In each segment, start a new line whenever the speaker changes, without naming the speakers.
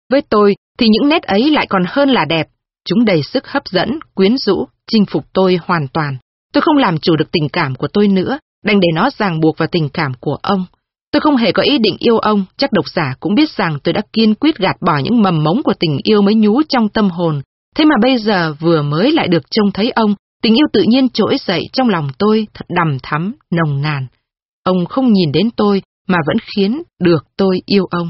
Với tôi thì những nét ấy lại còn hơn là đẹp. Chúng đầy sức hấp dẫn, quyến rũ, chinh phục tôi hoàn toàn. Tôi không làm chủ được tình cảm của tôi nữa, đành để nó ràng buộc vào tình cảm của ông. Tôi không hề có ý định yêu ông, chắc độc giả cũng biết rằng tôi đã kiên quyết gạt bỏ những mầm mống của tình yêu mới nhú trong tâm hồn. Thế mà bây giờ vừa mới lại được trông thấy ông, tình yêu tự nhiên trỗi dậy trong lòng tôi thật đằm thắm, nồng nàn. Ông không nhìn đến tôi mà vẫn khiến được tôi yêu ông.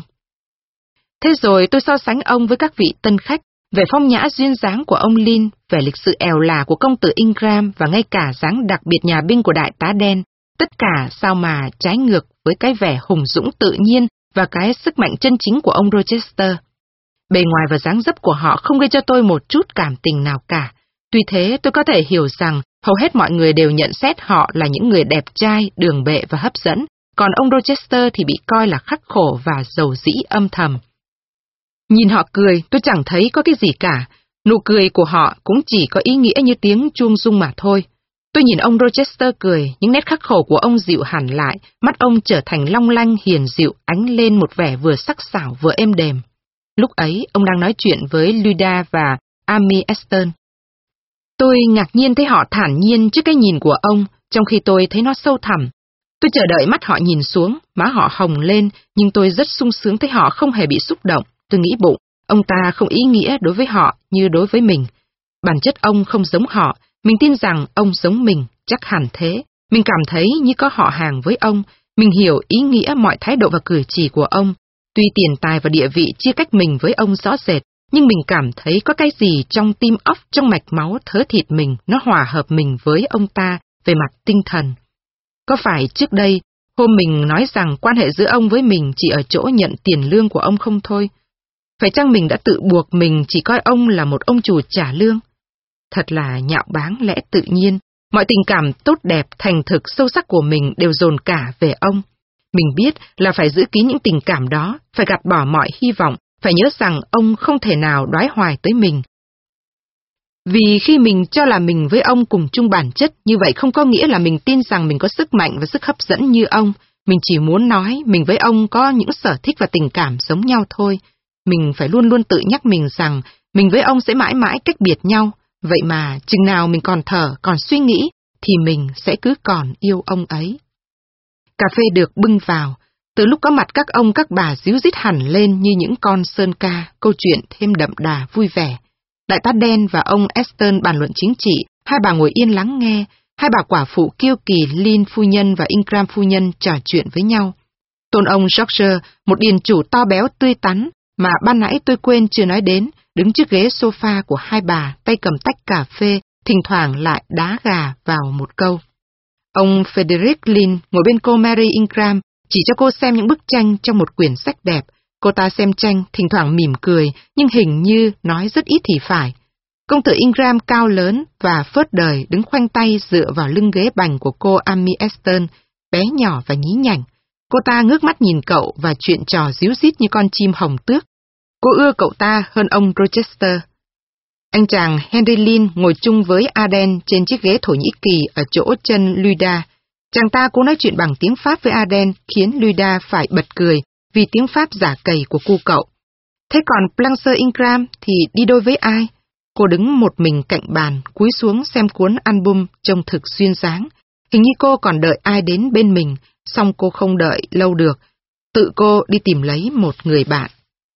Thế rồi tôi so sánh ông với các vị tân khách, về phong nhã duyên dáng của ông Lin, về lịch sự ẻo lả của công tử Ingram và ngay cả dáng đặc biệt nhà binh của đại tá đen. Tất cả sao mà trái ngược với cái vẻ hùng dũng tự nhiên và cái sức mạnh chân chính của ông Rochester. Bề ngoài và dáng dấp của họ không gây cho tôi một chút cảm tình nào cả. Tuy thế tôi có thể hiểu rằng hầu hết mọi người đều nhận xét họ là những người đẹp trai, đường bệ và hấp dẫn, còn ông Rochester thì bị coi là khắc khổ và dầu dĩ âm thầm. Nhìn họ cười, tôi chẳng thấy có cái gì cả. Nụ cười của họ cũng chỉ có ý nghĩa như tiếng chuông rung mà thôi. Tôi nhìn ông Rochester cười, những nét khắc khổ của ông dịu hẳn lại, mắt ông trở thành long lanh hiền dịu, ánh lên một vẻ vừa sắc sảo vừa êm đềm. Lúc ấy, ông đang nói chuyện với Luda và Amy Aston. Tôi ngạc nhiên thấy họ thản nhiên trước cái nhìn của ông, trong khi tôi thấy nó sâu thẳm. Tôi chờ đợi mắt họ nhìn xuống, má họ hồng lên, nhưng tôi rất sung sướng thấy họ không hề bị xúc động. Tôi nghĩ bụng, ông ta không ý nghĩa đối với họ như đối với mình. Bản chất ông không giống họ, mình tin rằng ông giống mình, chắc hẳn thế. Mình cảm thấy như có họ hàng với ông, mình hiểu ý nghĩa mọi thái độ và cử chỉ của ông. Tuy tiền tài và địa vị chia cách mình với ông rõ rệt, nhưng mình cảm thấy có cái gì trong tim óc, trong mạch máu thớ thịt mình, nó hòa hợp mình với ông ta về mặt tinh thần. Có phải trước đây, hôm mình nói rằng quan hệ giữa ông với mình chỉ ở chỗ nhận tiền lương của ông không thôi? Phải chăng mình đã tự buộc mình chỉ coi ông là một ông chủ trả lương? Thật là nhạo báng lẽ tự nhiên, mọi tình cảm tốt đẹp, thành thực, sâu sắc của mình đều dồn cả về ông. Mình biết là phải giữ kín những tình cảm đó, phải gạt bỏ mọi hy vọng, phải nhớ rằng ông không thể nào đoái hoài tới mình. Vì khi mình cho là mình với ông cùng chung bản chất, như vậy không có nghĩa là mình tin rằng mình có sức mạnh và sức hấp dẫn như ông. Mình chỉ muốn nói mình với ông có những sở thích và tình cảm giống nhau thôi. Mình phải luôn luôn tự nhắc mình rằng mình với ông sẽ mãi mãi cách biệt nhau. Vậy mà chừng nào mình còn thở, còn suy nghĩ, thì mình sẽ cứ còn yêu ông ấy. Cà phê được bưng vào. Từ lúc có mặt các ông các bà ríu rít hẳn lên như những con sơn ca, câu chuyện thêm đậm đà vui vẻ. Đại tá đen và ông Aston bàn luận chính trị, hai bà ngồi yên lắng nghe, hai bà quả phụ kiêu kỳ Lin phu nhân và Ingram phu nhân trò chuyện với nhau. Tôn ông George, một điền chủ to béo tươi tắn, mà ban nãy tôi quên chưa nói đến, đứng trước ghế sofa của hai bà, tay cầm tách cà phê, thỉnh thoảng lại đá gà vào một câu. Ông Frederick Lin ngồi bên cô Mary Ingram, chỉ cho cô xem những bức tranh trong một quyển sách đẹp. Cô ta xem tranh, thỉnh thoảng mỉm cười, nhưng hình như nói rất ít thì phải. Công tử Ingram cao lớn và phớt đời đứng khoanh tay dựa vào lưng ghế bành của cô Amy Aston, bé nhỏ và nhí nhảnh. Cô ta ngước mắt nhìn cậu và chuyện trò ríu rít như con chim hồng tước. Cô ưa cậu ta hơn ông Rochester. Anh chàng Henry Lin ngồi chung với Aden trên chiếc ghế Thổ Nhĩ Kỳ ở chỗ chân Luda. Chàng ta cố nói chuyện bằng tiếng Pháp với Aden khiến Luda phải bật cười vì tiếng Pháp giả cầy của cu cậu. Thế còn Blanche Ingram thì đi đôi với ai? Cô đứng một mình cạnh bàn, cúi xuống xem cuốn album trông thực duyên dáng. Hình như cô còn đợi ai đến bên mình, song cô không đợi lâu được. Tự cô đi tìm lấy một người bạn.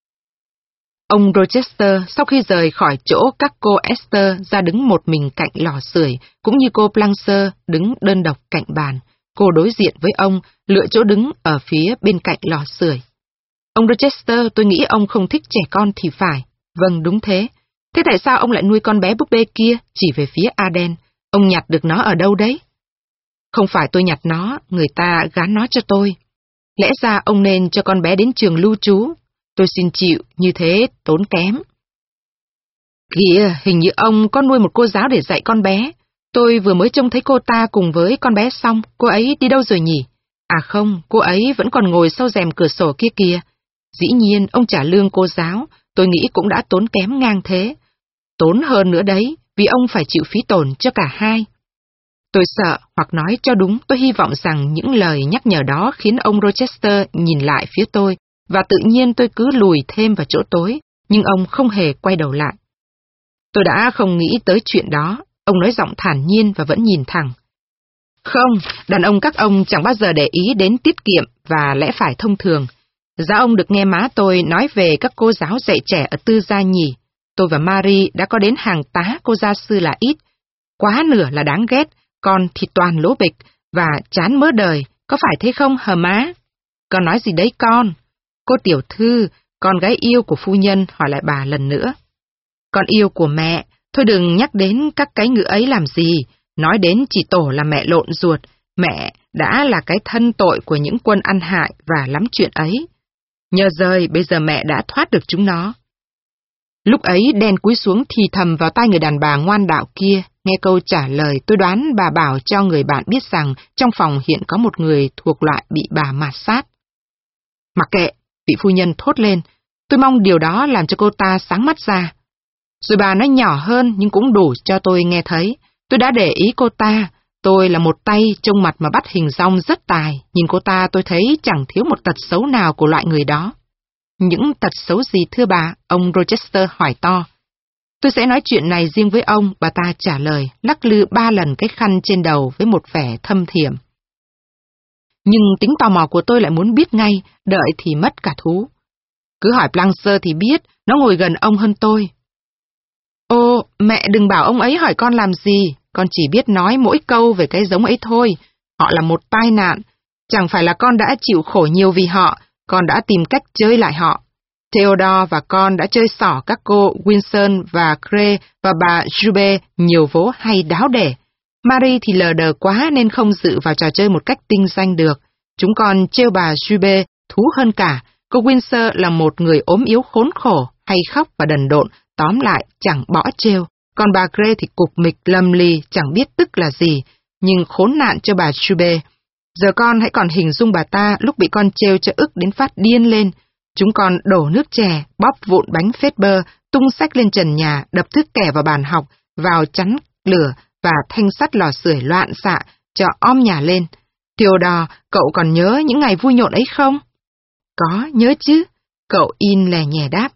Ông Rochester sau khi rời khỏi chỗ các cô Esther ra đứng một mình cạnh lò sưởi, cũng như cô Blanche đứng đơn độc cạnh bàn. Cô đối diện với ông, lựa chỗ đứng ở phía bên cạnh lò sưởi. Ông Rochester, tôi nghĩ ông không thích trẻ con thì phải. Vâng, đúng thế. Thế tại sao ông lại nuôi con bé búp bê kia, chỉ về phía Aden? Ông nhặt được nó ở đâu đấy? Không phải tôi nhặt nó, người ta gán nó cho tôi. Lẽ ra ông nên cho con bé đến trường lưu trú. Tôi xin chịu, như thế tốn kém. Kìa, hình như ông có nuôi một cô giáo để dạy con bé. Tôi vừa mới trông thấy cô ta cùng với con bé xong, cô ấy đi đâu rồi nhỉ? À không, cô ấy vẫn còn ngồi sau rèm cửa sổ kia kìa. Dĩ nhiên, ông trả lương cô giáo, tôi nghĩ cũng đã tốn kém ngang thế. Tốn hơn nữa đấy, vì ông phải chịu phí tổn cho cả hai. Tôi sợ, hoặc nói cho đúng, tôi hy vọng rằng những lời nhắc nhở đó khiến ông Rochester nhìn lại phía tôi, và tự nhiên tôi cứ lùi thêm vào chỗ tối, nhưng ông không hề quay đầu lại. Tôi đã không nghĩ tới chuyện đó, ông nói giọng thản nhiên và vẫn nhìn thẳng. Không, đàn ông các ông chẳng bao giờ để ý đến tiết kiệm và lẽ phải thông thường. Giá ông được nghe má tôi nói về các cô giáo dạy trẻ ở tư gia nhỉ. Tôi và Marie đã có đến hàng tá cô gia sư là ít. Quá nửa là đáng ghét, còn thì toàn lố bịch và chán mớ đời, có phải thế không hờ má? Con nói gì đấy con? Cô tiểu thư, con gái yêu của phu nhân hỏi lại bà lần nữa. Con yêu của mẹ, thôi đừng nhắc đến các cái ngữ ấy làm gì, nói đến chỉ tổ là mẹ lộn ruột, mẹ đã là cái thân tội của những quân ăn hại và lắm chuyện ấy. Nhờ rời, bây giờ mẹ đã thoát được chúng nó. Lúc ấy đen cúi xuống thì thầm vào tai người đàn bà ngoan đạo kia, nghe câu trả lời tôi đoán bà bảo cho người bạn biết rằng trong phòng hiện có một người thuộc loại bị bà mạt sát. Mặc kệ, vị phu nhân thốt lên, tôi mong điều đó làm cho cô ta sáng mắt ra. Rồi bà nói nhỏ hơn nhưng cũng đủ cho tôi nghe thấy. Tôi đã để ý cô ta, tôi là một tay trông mặt mà bắt hình dong rất tài, nhìn cô ta tôi thấy chẳng thiếu một tật xấu nào của loại người đó. Những tật xấu gì thưa bà? Ông Rochester hỏi to. Tôi sẽ nói chuyện này riêng với ông, bà ta trả lời, lắc lư 3 lần cái khăn trên đầu với một vẻ thâm thiểm. Nhưng tính tò mò của tôi lại muốn biết ngay, đợi thì mất cả thú. Cứ hỏi Blanche thì biết, nó ngồi gần ông hơn tôi. Ô, mẹ đừng bảo ông ấy hỏi con làm gì, con chỉ biết nói mỗi câu về cái giống ấy thôi. Họ là một tai nạn, chẳng phải là con đã chịu khổ nhiều vì họ, con đã tìm cách chơi lại họ. Theodore và con đã chơi xỏ các cô Wilson và Gray và bà Jube nhiều vố hay đáo để. Marie thì lờ đờ quá nên không dự vào trò chơi một cách tinh danh được. Chúng con trêu bà Jube thú hơn cả. Cô Windsor là một người ốm yếu khốn khổ, hay khóc và đần độn, tóm lại chẳng bỏ trêu. Còn bà Gray thì cục mịch lầm lì, chẳng biết tức là gì, nhưng khốn nạn cho bà Jube. Giờ con hãy còn hình dung bà ta lúc bị con trêu cho ức đến phát điên lên. Chúng con đổ nước chè, bóp vụn bánh phết bơ, tung sách lên trần nhà, đập thước kẻ vào bàn học, vào chắn lửa và thanh sắt lò sưởi loạn xạ, cho om nhà lên. Theodore, cậu còn nhớ những ngày vui nhộn ấy không? Có, nhớ chứ, cậu in lè nhè đáp.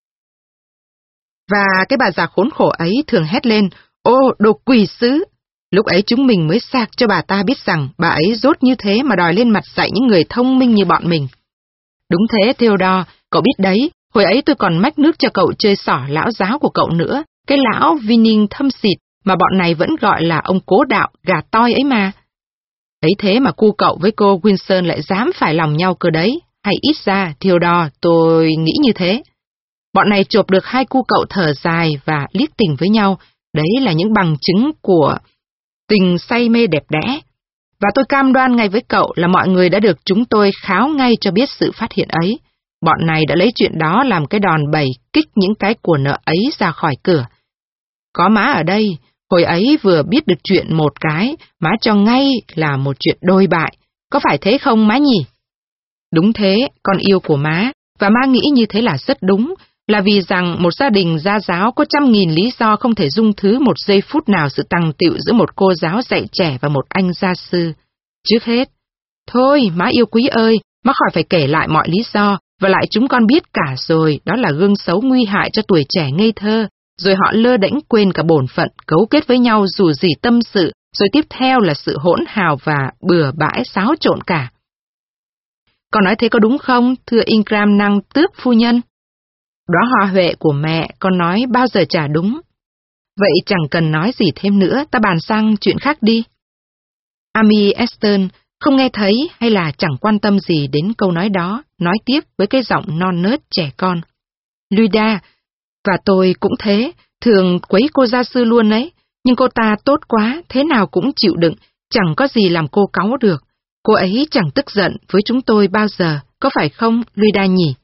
Và cái bà già khốn khổ ấy thường hét lên, ô, đồ quỷ sứ! Lúc ấy chúng mình mới sạc cho bà ta biết rằng bà ấy dốt như thế mà đòi lên mặt dạy những người thông minh như bọn mình. Đúng thế, Theodore, cậu biết đấy, hồi ấy tôi còn mách nước cho cậu chơi xỏ lão giáo của cậu nữa, cái lão Vinning thâm xịt mà bọn này vẫn gọi là ông cố đạo, gà toi ấy mà. Ấy thế mà cu cậu với cô Wilson lại dám phải lòng nhau cơ đấy, hay ít ra, Theodore, tôi nghĩ như thế. Bọn này chộp được hai cu cậu thở dài và liếc tình với nhau, đấy là những bằng chứng của tình say mê đẹp đẽ. Và tôi cam đoan ngay với cậu là mọi người đã được chúng tôi kháo ngay cho biết sự phát hiện ấy. Bọn này đã lấy chuyện đó làm cái đòn bẩy kích những cái của nợ ấy ra khỏi cửa. Có má ở đây, hồi ấy vừa biết được chuyện một cái, má cho ngay là một chuyện đôi bại. Có phải thế không má nhỉ? Đúng thế, con yêu của má, và má nghĩ như thế là rất đúng, là vì rằng một gia đình gia giáo có 100.000 lý do không thể dung thứ một giây phút nào sự tằng tựu giữa một cô giáo dạy trẻ và một anh gia sư. Trước hết, thôi má yêu quý ơi, má khỏi phải kể lại mọi lý do, và lại chúng con biết cả rồi, đó là gương xấu nguy hại cho tuổi trẻ ngây thơ, rồi họ lơ đễnh quên cả bổn phận, cấu kết với nhau dù gì tâm sự, rồi tiếp theo là sự hỗn hào và bừa bãi xáo trộn cả. Con nói thế có đúng không, thưa Ingram năng tước phu nhân? Đó hoa huệ của mẹ, con nói bao giờ chả đúng. Vậy chẳng cần nói gì thêm nữa, ta bàn sang chuyện khác đi. Amy Eston không nghe thấy hay là chẳng quan tâm gì đến câu nói đó, nói tiếp với cái giọng non nớt trẻ con. Luda, và tôi cũng thế, thường quấy cô gia sư luôn ấy, nhưng cô ta tốt quá, thế nào cũng chịu đựng, chẳng có gì làm cô cáu được. Cô ấy chẳng tức giận với chúng tôi bao giờ, có phải không, Luda nhỉ?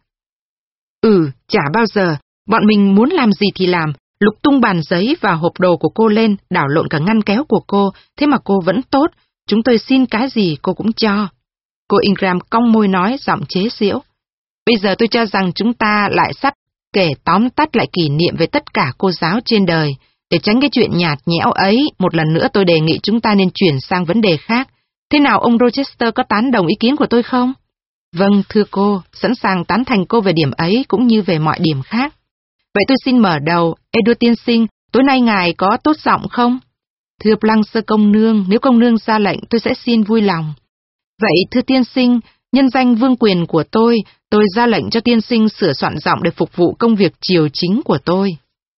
Chả bao giờ, bọn mình muốn làm gì thì làm, lục tung bàn giấy và hộp đồ của cô lên, đảo lộn cả ngăn kéo của cô, thế mà cô vẫn tốt, chúng tôi xin cái gì cô cũng cho. Cô Ingram cong môi nói giọng chế giễu. Bây giờ tôi cho rằng chúng ta lại sắp kể tóm tắt lại kỷ niệm về tất cả cô giáo trên đời. Để tránh cái chuyện nhạt nhẽo ấy, một lần nữa tôi đề nghị chúng ta nên chuyển sang vấn đề khác. Thế nào ông Rochester có tán đồng ý kiến của tôi không? Vâng, thưa cô, sẵn sàng tán thành cô về điểm ấy cũng như về mọi điểm khác. Vậy tôi xin mở đầu. Edward tiên sinh, tối nay ngài có tốt giọng không? Thưa Blanche công nương, nếu công nương ra lệnh tôi sẽ xin vui lòng. Vậy thưa tiên sinh, nhân danh vương quyền của tôi ra lệnh cho tiên sinh sửa soạn giọng để phục vụ công việc triều chính của tôi.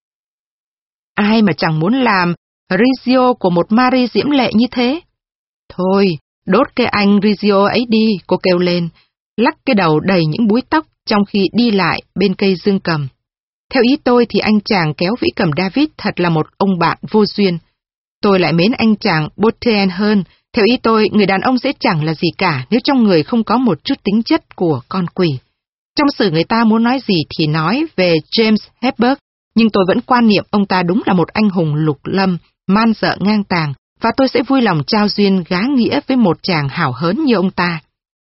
Ai mà chẳng muốn làm Rizzio của một Marie diễm lệ như thế? Thôi, đốt cái anh Rizzio ấy đi, cô kêu lên, lắc cái đầu đầy những búi tóc trong khi đi lại bên cây dương cầm. Theo ý tôi thì anh chàng kéo vĩ cầm David thật là một ông bạn vô duyên. Tôi lại mến anh chàng Bourtain hơn. Theo ý tôi, người đàn ông sẽ chẳng là gì cả nếu trong người không có một chút tính chất của con quỷ. Trong sử người ta muốn nói gì thì nói về James Hepburn, nhưng tôi vẫn quan niệm ông ta đúng là một anh hùng lục lâm, man dợ ngang tàng, và tôi sẽ vui lòng trao duyên gá nghĩa với một chàng hào hớn như ông ta.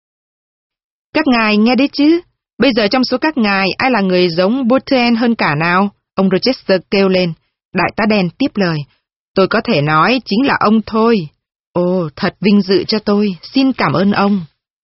Các ngài nghe đấy chứ? Bây giờ trong số các ngài, ai là người giống Bourtain hơn cả nào? Ông Rochester kêu lên. Đại tá đen tiếp lời. Tôi có thể nói chính là ông thôi. Ồ, thật vinh dự cho tôi, xin cảm ơn ông.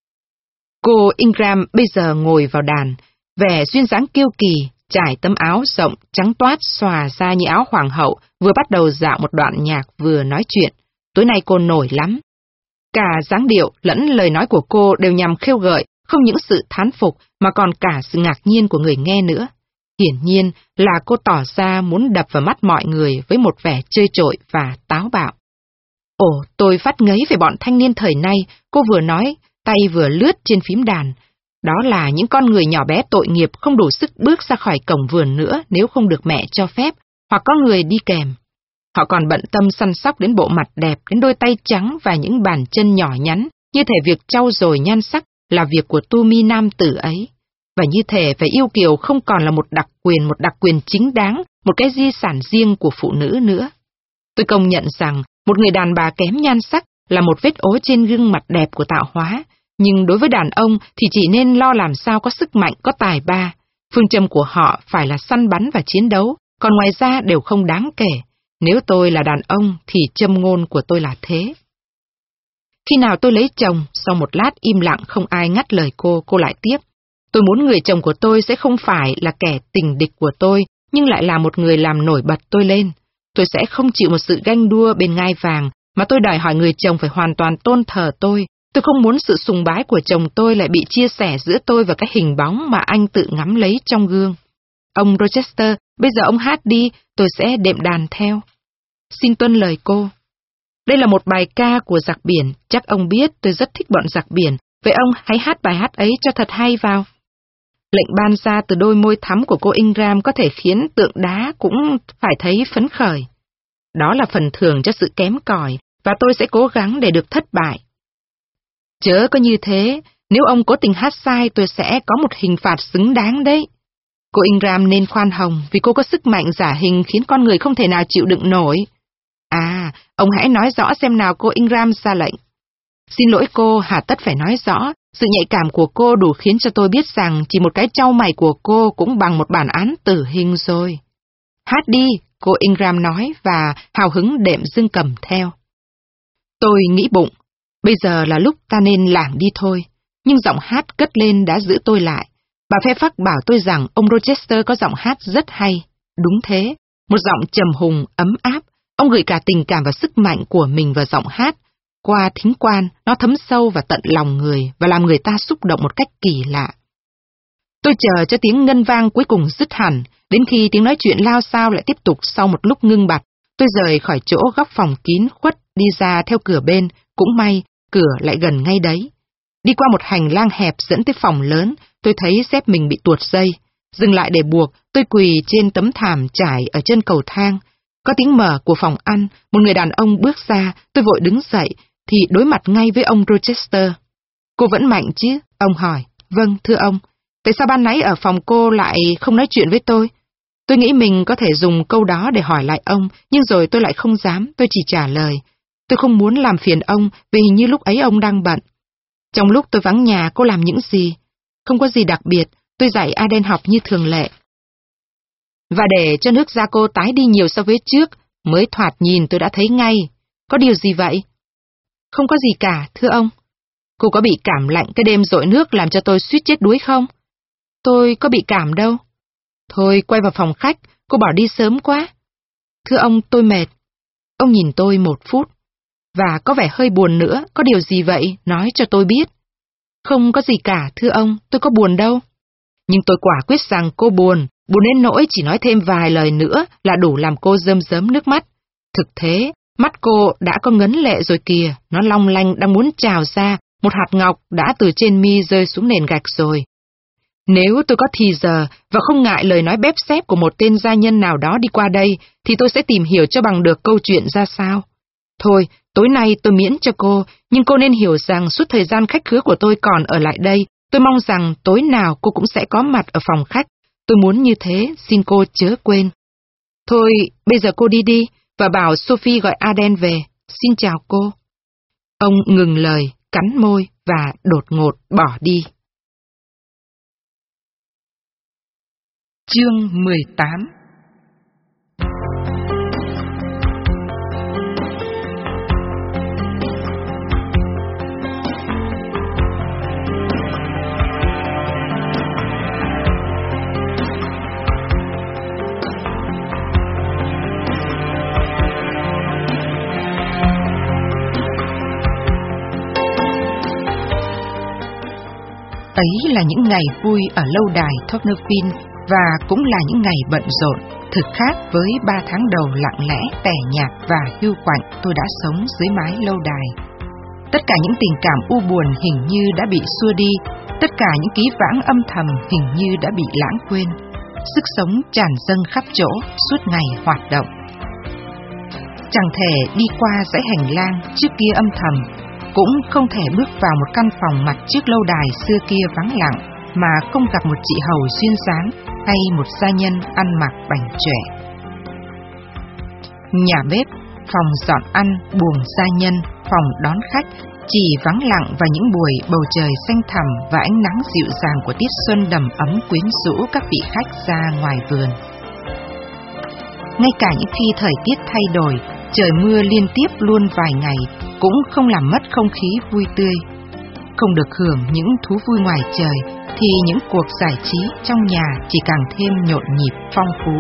Cô Ingram bây giờ ngồi vào đàn, vẻ duyên dáng kiêu kỳ, trải tấm áo rộng, trắng toát xòa ra như áo hoàng hậu, vừa bắt đầu dạo một đoạn nhạc vừa nói chuyện. Tối nay cô nổi lắm. Cả dáng điệu lẫn lời nói của cô đều nhằm khêu gợi, không những sự thán phục mà còn cả sự ngạc nhiên của người nghe nữa. Hiển nhiên là cô tỏ ra muốn đập vào mắt mọi người với một vẻ chơi trội và táo bạo. Ồ, tôi phát ngấy về bọn thanh niên thời nay, cô vừa nói, tay vừa lướt trên phím đàn. Đó là những con người nhỏ bé tội nghiệp không đủ sức bước ra khỏi cổng vườn nữa nếu không được mẹ cho phép, hoặc có người đi kèm. Họ còn bận tâm săn sóc đến bộ mặt đẹp, đến đôi tay trắng và những bàn chân nhỏ nhắn, như thể việc trau dồi nhan sắc là việc của tu mi nam tử ấy. Và như thể phải yêu kiều không còn là một đặc quyền chính đáng, một cái di sản riêng của phụ nữ nữa. Tôi công nhận rằng một người đàn bà kém nhan sắc là một vết ố trên gương mặt đẹp của tạo hóa, nhưng đối với đàn ông thì chỉ nên lo làm sao có sức mạnh, có tài ba. Phương châm của họ phải là săn bắn và chiến đấu, còn ngoài ra đều không đáng kể. Nếu tôi là đàn ông thì châm ngôn của tôi là thế. Khi nào tôi lấy chồng, sau một lát im lặng không ai ngắt lời cô lại tiếp. Tôi muốn người chồng của tôi sẽ không phải là kẻ tình địch của tôi, nhưng lại là một người làm nổi bật tôi lên. Tôi sẽ không chịu một sự ganh đua bên ngai vàng, mà tôi đòi hỏi người chồng phải hoàn toàn tôn thờ tôi. Tôi không muốn sự sùng bái của chồng tôi lại bị chia sẻ giữa tôi và cái hình bóng mà anh tự ngắm lấy trong gương. Ông Rochester, bây giờ ông hát đi, tôi sẽ đệm đàn theo. Xin tuân lời cô. Đây là một bài ca của giặc biển, chắc ông biết tôi rất thích bọn giặc biển, vậy ông hãy hát bài hát ấy cho thật hay vào. Lệnh ban ra từ đôi môi thắm của cô Ingram có thể khiến tượng đá cũng phải thấy phấn khởi. Đó là phần thưởng cho sự kém cỏi, và tôi sẽ cố gắng để được thất bại. Chớ có như thế, nếu ông cố tình hát sai tôi sẽ có một hình phạt xứng đáng đấy. Cô Ingram nên khoan hồng vì cô có sức mạnh giả hình khiến con người không thể nào chịu đựng nổi. À, ông hãy nói rõ xem nào cô Ingram ra lệnh. Xin lỗi cô, hà tất phải nói rõ, sự nhạy cảm của cô đủ khiến cho tôi biết rằng chỉ một cái chau mày của cô cũng bằng một bản án tử hình rồi. Hát đi, cô Ingram nói và hào hứng đệm dương cầm theo. Tôi nghĩ bụng, bây giờ là lúc ta nên lảng đi thôi, nhưng giọng hát cất lên đã giữ tôi lại. Bà Fairfax bảo tôi rằng ông Rochester có giọng hát rất hay. Đúng thế, một giọng trầm hùng, ấm áp. Ông gửi cả tình cảm và sức mạnh của mình vào giọng hát. Qua thính quan, nó thấm sâu vào tận lòng người và làm người ta xúc động một cách kỳ lạ. Tôi chờ cho tiếng ngân vang cuối cùng dứt hẳn, đến khi tiếng nói chuyện lao xao lại tiếp tục sau một lúc ngưng bặt. Tôi rời khỏi chỗ góc phòng kín khuất đi ra theo cửa bên, cũng may, cửa lại gần ngay đấy. Đi qua một hành lang hẹp dẫn tới phòng lớn, tôi thấy dép mình bị tuột dây. Dừng lại để buộc, tôi quỳ trên tấm thảm trải ở chân cầu thang. Có tiếng mở của phòng ăn, một người đàn ông bước ra, tôi vội đứng dậy, thì đối mặt ngay với ông Rochester. Cô vẫn mạnh chứ? Ông hỏi. Vâng, thưa ông. Tại sao ban nãy ở phòng cô lại không nói chuyện với tôi? Tôi nghĩ mình có thể dùng câu đó để hỏi lại ông, nhưng rồi tôi lại không dám, tôi chỉ trả lời. Tôi không muốn làm phiền ông, vì hình như lúc ấy ông đang bận. Trong lúc tôi vắng nhà, cô làm những gì? Không có gì đặc biệt, tôi dạy Aden học như thường lệ. Và để cho nước da cô tái đi nhiều so với trước, mới thoạt nhìn tôi đã thấy ngay. Có điều gì vậy? Không có gì cả, thưa ông. Cô có bị cảm lạnh cái đêm dội nước làm cho tôi suýt chết đuối không? Tôi có bị cảm đâu. Thôi quay vào phòng khách, cô bỏ đi sớm quá. Thưa ông, tôi mệt. Ông nhìn tôi 1 phút. Và có vẻ hơi buồn nữa, có điều gì vậy, nói cho tôi biết. Không có gì cả, thưa ông, tôi có buồn đâu. Nhưng tôi quả quyết rằng cô buồn đến nỗi chỉ nói thêm vài lời nữa là đủ làm cô rơm rớm nước mắt. Thực thế, mắt cô đã có ngấn lệ rồi kìa, nó long lanh đang muốn trào ra, một hạt ngọc đã từ trên mi rơi xuống nền gạch rồi. Nếu tôi có thì giờ và không ngại lời nói bép xép của một tên gia nhân nào đó đi qua đây, thì tôi sẽ tìm hiểu cho bằng được câu chuyện ra sao. Thôi, tối nay tôi miễn cho cô, nhưng cô nên hiểu rằng suốt thời gian khách khứa của tôi còn ở lại đây, tôi mong rằng tối nào cô cũng sẽ có mặt ở phòng khách. Tôi muốn như thế, xin cô chớ quên. Thôi, bây giờ cô đi, và bảo Sophie gọi Aden về. Xin chào cô. Ông ngừng lời, cắn môi và đột ngột bỏ đi. Chương 18. Ấy là những ngày vui ở lâu đài Tocqueville và cũng là những ngày bận rộn, thực khác với 3 tháng đầu lặng lẽ, tẻ nhạt và hiu quạnh tôi đã sống dưới mái lâu đài. Tất cả những tình cảm u buồn hình như đã bị xua đi, tất cả những ký vãng âm thầm hình như đã bị lãng quên. Sức sống tràn dâng khắp chỗ suốt ngày hoạt động. Chẳng thể đi qua dãy hành lang trước kia âm thầm, cũng không thể bước vào một căn phòng mặt trước lâu đài xưa kia vắng lặng mà không gặp một chị hầu duyên dáng hay một gia nhân ăn mặc bảnh chỏe. Nhà bếp, phòng dọn ăn, buồng gia nhân, phòng đón khách chỉ vắng lặng vào những buổi bầu trời xanh thẳm và ánh nắng dịu dàng của tiết xuân đầm ấm quyến rũ các vị khách ra ngoài vườn. Ngay cả những khi thời tiết thay đổi, trời mưa liên tiếp luôn vài ngày cũng không làm mất không khí vui tươi. Không được hưởng những thú vui ngoài trời thì những cuộc giải trí trong nhà chỉ càng thêm nhộn nhịp phong phú.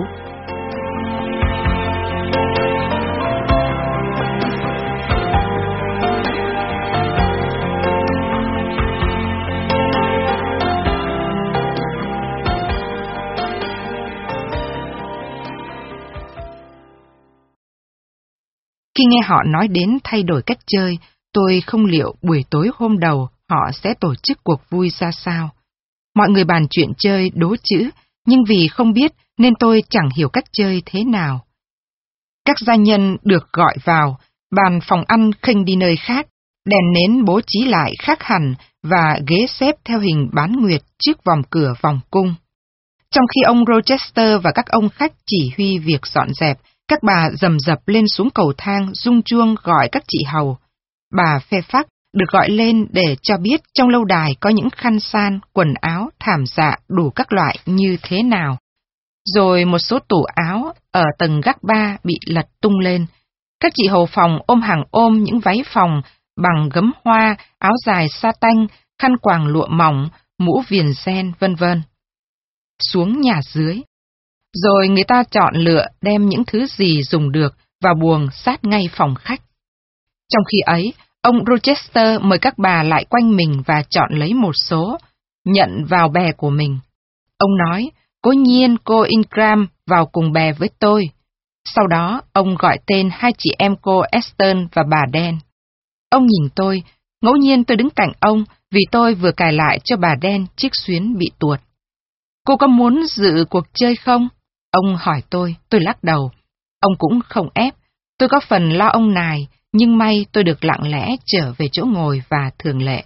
Khi nghe họ nói đến thay đổi cách chơi, tôi không liệu buổi tối hôm đầu họ sẽ tổ chức cuộc vui ra sao. Mọi người bàn chuyện chơi đố chữ, nhưng vì không biết nên tôi chẳng hiểu cách chơi thế nào. Các gia nhân được gọi vào, bàn phòng ăn khênh đi nơi khác, đèn nến bố trí lại khác hẳn và ghế xếp theo hình bán nguyệt trước vòng cửa vòng cung. Trong khi ông Rochester và các ông khách chỉ huy việc dọn dẹp, các bà rầm rập lên xuống cầu thang rung chuông gọi các chị hầu. Bà Fairfax được gọi lên để cho biết trong lâu đài có những khăn san, quần áo, thảm dạ đủ các loại như thế nào. Rồi một số tủ áo ở tầng gác 3 bị lật tung lên. Các chị hầu phòng ôm hàng ôm những váy phòng bằng gấm hoa, áo dài sa tanh, khăn quàng lụa mỏng, mũ viền sen, vân vân. Xuống nhà dưới. Rồi người ta chọn lựa đem những thứ gì dùng được vào buồng sát ngay phòng khách. Trong khi ấy, ông Rochester mời các bà lại quanh mình và chọn lấy một số, nhận vào bè của mình. Ông nói, cố nhiên cô Ingram vào cùng bè với tôi. Sau đó, ông gọi tên 2 chị em cô Esther và bà Đen. Ông nhìn tôi, ngẫu nhiên tôi đứng cạnh ông vì tôi vừa cài lại cho bà Đen chiếc xuyến bị tuột. Cô có muốn dự cuộc chơi không? Ông hỏi tôi lắc đầu. Ông cũng không ép, tôi có phần lo ông nài, nhưng may tôi được lặng lẽ trở về chỗ ngồi và thường lệ.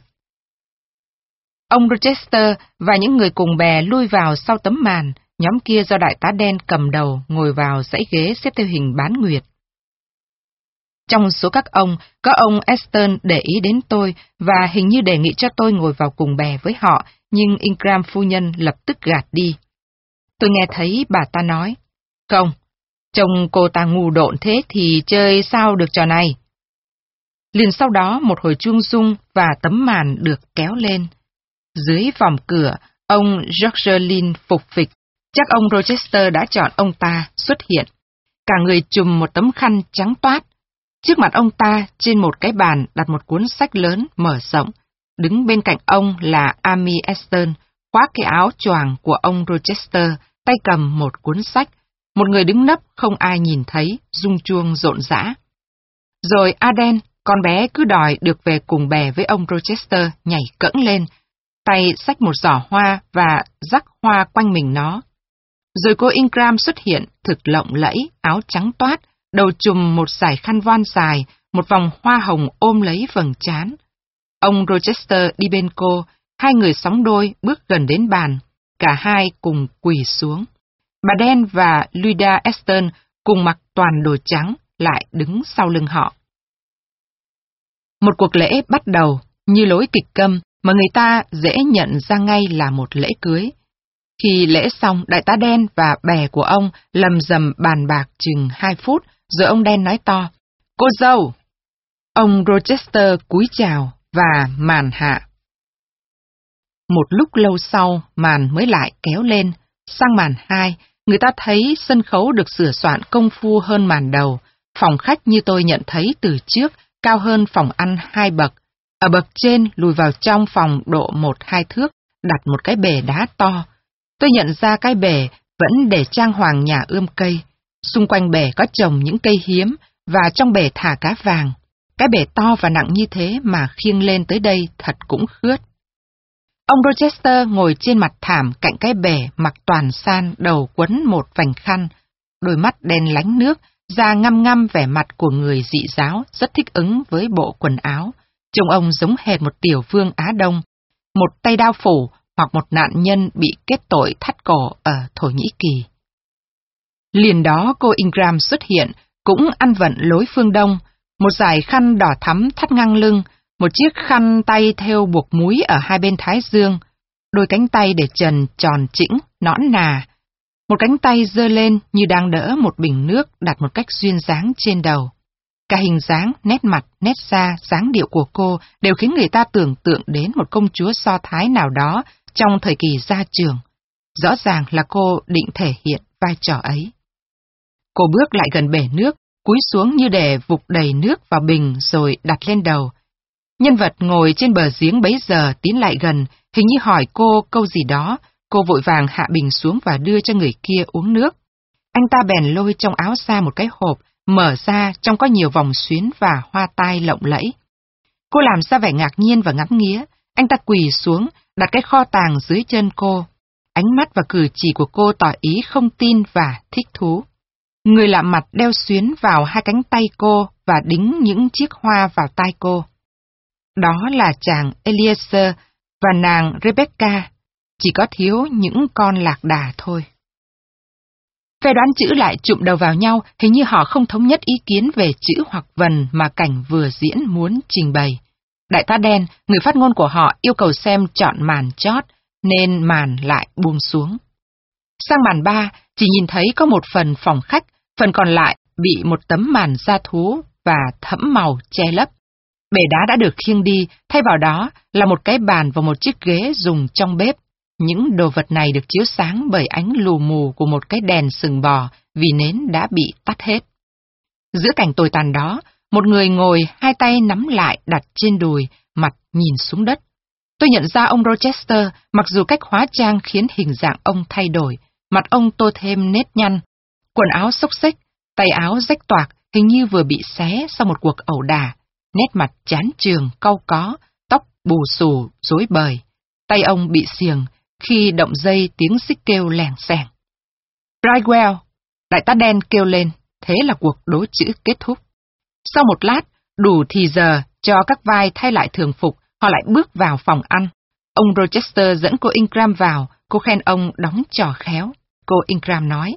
Ông Rochester và những người cùng bè lui vào sau tấm màn, nhóm kia do đại tá Đen cầm đầu ngồi vào dãy ghế xếp theo hình bán nguyệt. Trong số các ông, có ông Aston để ý đến tôi và hình như đề nghị cho tôi ngồi vào cùng bè với họ, nhưng Ingram phu nhân lập tức gạt đi. Tôi nghe thấy bà ta nói, không, trông cô ta ngu độn thế thì chơi sao được trò này. Liền sau đó một hồi chuông rung và tấm màn được kéo lên. Dưới vòm cửa, ông George Lynn phục phịch, Chắc ông Rochester đã chọn ông ta xuất hiện. Cả người trùm một tấm khăn trắng toát. Trước mặt ông ta, trên một cái bàn đặt một cuốn sách lớn mở rộng. Đứng bên cạnh ông là Amy Aston, khoác cái áo choàng của ông Rochester, tay cầm một cuốn sách. Một người đứng nấp không ai nhìn thấy, rung chuông rộn rã. Rồi Aden, con bé cứ đòi được về cùng bè với ông Rochester, nhảy cẫng lên, tay xách một giỏ hoa và rắc hoa quanh mình nó. Rồi cô Ingram xuất hiện, thực lộng lẫy, áo trắng toát, đầu trùm một dải khăn voan dài, một vòng hoa hồng ôm lấy vầng trán. Ông Rochester đi bên cô, hai người sóng đôi bước gần đến bàn, cả hai cùng quỳ xuống. Bà đen và Luda Aston cùng mặc toàn đồ trắng lại đứng sau lưng họ. Một cuộc lễ bắt đầu, như lối kịch câm mà người ta dễ nhận ra ngay là một lễ cưới. Khi lễ xong, đại tá đen và bè của ông lầm rầm bàn bạc chừng 2 phút, rồi ông đen nói to, "Cô dâu!" Ông Rochester cúi chào và màn hạ. Một lúc lâu sau, màn mới lại kéo lên. Sang màn 2, người ta thấy sân khấu được sửa soạn công phu hơn màn đầu. Phòng khách như tôi nhận thấy từ trước, cao hơn phòng ăn 2 bậc. Ở bậc trên, lùi vào trong phòng độ 1-2 thước, đặt một cái bể đá to. Tôi nhận ra cái bể vẫn để trang hoàng nhà ươm cây. Xung quanh bể có trồng những cây hiếm, và trong bể thả cá vàng. Cái bể to và nặng như thế mà khiêng lên tới đây thật cũng khướt. Ông Rochester ngồi trên mặt thảm cạnh cái bể, mặc toàn san, đầu quấn một vành khăn, đôi mắt đen lánh nước, da ngăm ngăm vẻ mặt của người dị giáo, rất thích ứng với bộ quần áo. Trông ông giống hệt một tiểu vương Á Đông, một tay đao phủ hoặc một nạn nhân bị kết tội thắt cổ ở Thổ Nhĩ Kỳ. Liền đó cô Ingram xuất hiện, cũng ăn vận lối phương Đông, một dải khăn đỏ thắm thắt ngang lưng, một chiếc khăn tay thêu buộc múi ở hai bên thái dương, đôi cánh tay để trần tròn chỉnh, nõn nà. Một cánh tay giơ lên như đang đỡ một bình nước đặt một cách duyên dáng trên đầu. Cả hình dáng, nét mặt, nét da, dáng điệu của cô đều khiến người ta tưởng tượng đến một công chúa Do Thái nào đó trong thời kỳ gia trưởng. Rõ ràng là cô định thể hiện vai trò ấy. Cô bước lại gần bể nước, cúi xuống như để vục đầy nước vào bình rồi đặt lên đầu. Nhân vật ngồi trên bờ giếng bấy giờ tiến lại gần, hình như hỏi cô câu gì đó, cô vội vàng hạ bình xuống và đưa cho người kia uống nước. Anh ta bèn lôi trong áo ra một cái hộp, mở ra trong có nhiều vòng xuyến và hoa tai lộng lẫy. Cô làm ra vẻ ngạc nhiên và ngắm nghía, anh ta quỳ xuống, đặt cái kho tàng dưới chân cô. Ánh mắt và cử chỉ của cô tỏ ý không tin và thích thú. Người lạ mặt đeo xuyến vào hai cánh tay cô và đính những chiếc hoa vào tai cô. Đó là chàng Eliezer và nàng Rebecca, chỉ có thiếu những con lạc đà thôi. Phe đoán chữ lại chụm đầu vào nhau, hình như họ không thống nhất ý kiến về chữ hoặc vần mà cảnh vừa diễn muốn trình bày. Đại tá đen, người phát ngôn của họ, yêu cầu xem chọn màn chót, nên màn lại buông xuống. Sang màn 3, chỉ nhìn thấy có một phần phòng khách, phần còn lại bị một tấm màn da thú và thẫm màu che lấp. Bể đá đã được khiêng đi, thay vào đó là một cái bàn và một chiếc ghế dùng trong bếp. Những đồ vật này được chiếu sáng bởi ánh lù mù của một cái đèn sừng bò vì nến đã bị tắt hết. Giữa cảnh tồi tàn đó, một người ngồi hai tay nắm lại đặt trên đùi, mặt nhìn xuống đất. Tôi nhận ra ông Rochester, mặc dù cách hóa trang khiến hình dạng ông thay đổi, mặt ông tô thêm nếp nhăn, quần áo xốc xếch, tay áo rách toạc, hình như vừa bị xé sau một cuộc ẩu đả, nét mặt chán chường, cau có, tóc bù xù, rối bời. Tay ông bị xiềng, khi động dây tiếng xích kêu lèng xèng. Brightwell, đại tá đen kêu lên, thế là cuộc đố chữ kết thúc. Sau một lát, đủ thì giờ cho các vai thay lại thường phục, họ lại bước vào phòng ăn. Ông Rochester dẫn cô Ingram vào, cô khen ông đóng trò khéo. Cô Ingram nói,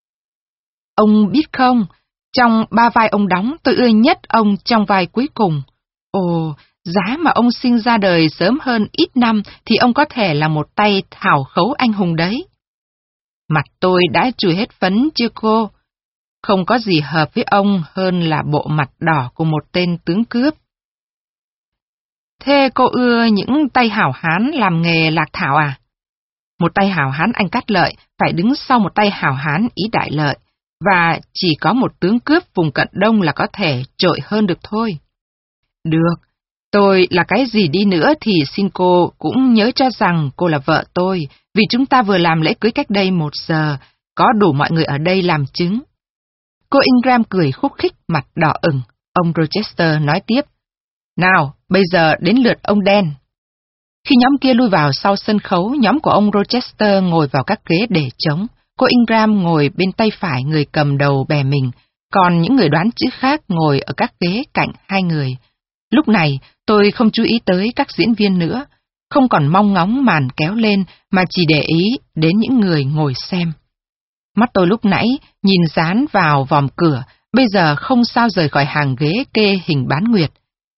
ông biết không, trong 3 vai ông đóng, tôi ưa nhất ông trong vai cuối cùng. Ồ, giá mà ông sinh ra đời sớm hơn ít năm thì ông có thể là một tay thảo khấu anh hùng đấy. Mặt tôi đã chùi hết phấn chưa cô? Không có gì hợp với ông hơn là bộ mặt đỏ của một tên tướng cướp. Thế cô ưa những tay hảo hán làm nghề lạc thảo à? Một tay hào hán anh Cát Lợi phải đứng sau một tay hào hán Ý Đại Lợi, và chỉ có một tướng cướp vùng cận Đông là có thể trội hơn được thôi. Được, tôi là cái gì đi nữa thì xin cô cũng nhớ cho rằng cô là vợ tôi, vì chúng ta vừa làm lễ cưới cách đây 1 giờ, có đủ mọi người ở đây làm chứng. Cô Ingram cười khúc khích, mặt đỏ ửng. Ông Rochester nói tiếp. Nào, bây giờ đến lượt ông đen. Khi nhóm kia lui vào sau sân khấu, nhóm của ông Rochester ngồi vào các ghế để trống. Cô Ingram ngồi bên tay phải người cầm đầu bè mình, còn những người đoán chữ khác ngồi ở các ghế cạnh hai người. Lúc này, tôi không chú ý tới các diễn viên nữa, không còn mong ngóng màn kéo lên mà chỉ để ý đến những người ngồi xem. Mắt tôi lúc nãy nhìn dán vào vòm cửa, bây giờ không sao rời khỏi hàng ghế kê hình bán nguyệt.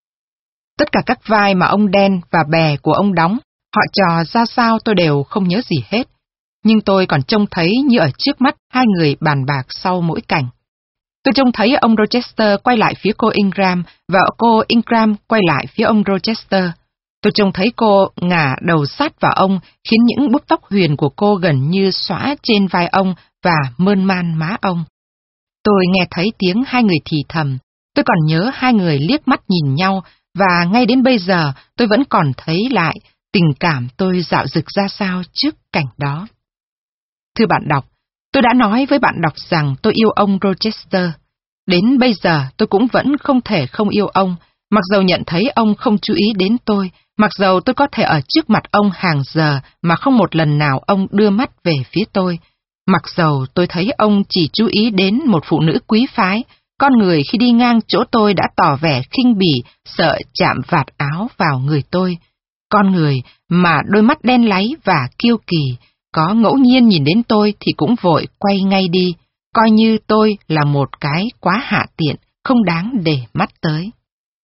Tất cả các vai mà ông đen và bè của ông đóng, họ trò ra sao tôi đều không nhớ gì hết. Nhưng tôi còn trông thấy như ở trước mắt hai người bàn bạc sau mỗi cảnh. Tôi trông thấy ông Rochester quay lại phía cô Ingram và cô Ingram quay lại phía ông Rochester. Tôi trông thấy cô ngả đầu sát vào ông, khiến những búi tóc huyền của cô gần như xõa trên vai ông và mơn man má ông. Tôi nghe thấy tiếng hai người thì thầm. Tôi còn nhớ hai người liếc mắt nhìn nhau, và ngay đến bây giờ tôi vẫn còn thấy lại tình cảm tôi dạo dực ra sao trước cảnh đó. Thưa bạn đọc, tôi đã nói với bạn đọc rằng tôi yêu ông Rochester. Đến bây giờ tôi cũng vẫn không thể không yêu ông, mặc dầu nhận thấy ông không chú ý đến tôi, mặc dầu tôi có thể ở trước mặt ông hàng giờ mà không một lần nào ông đưa mắt về phía tôi, mặc dầu tôi thấy ông chỉ chú ý đến một phụ nữ quý phái, con người khi đi ngang chỗ tôi đã tỏ vẻ khinh bỉ, sợ chạm vạt áo vào người tôi. Con người mà đôi mắt đen láy và kiêu kỳ, có ngẫu nhiên nhìn đến tôi thì cũng vội quay ngay đi, coi như tôi là một cái quá hạ tiện, không đáng để mắt tới.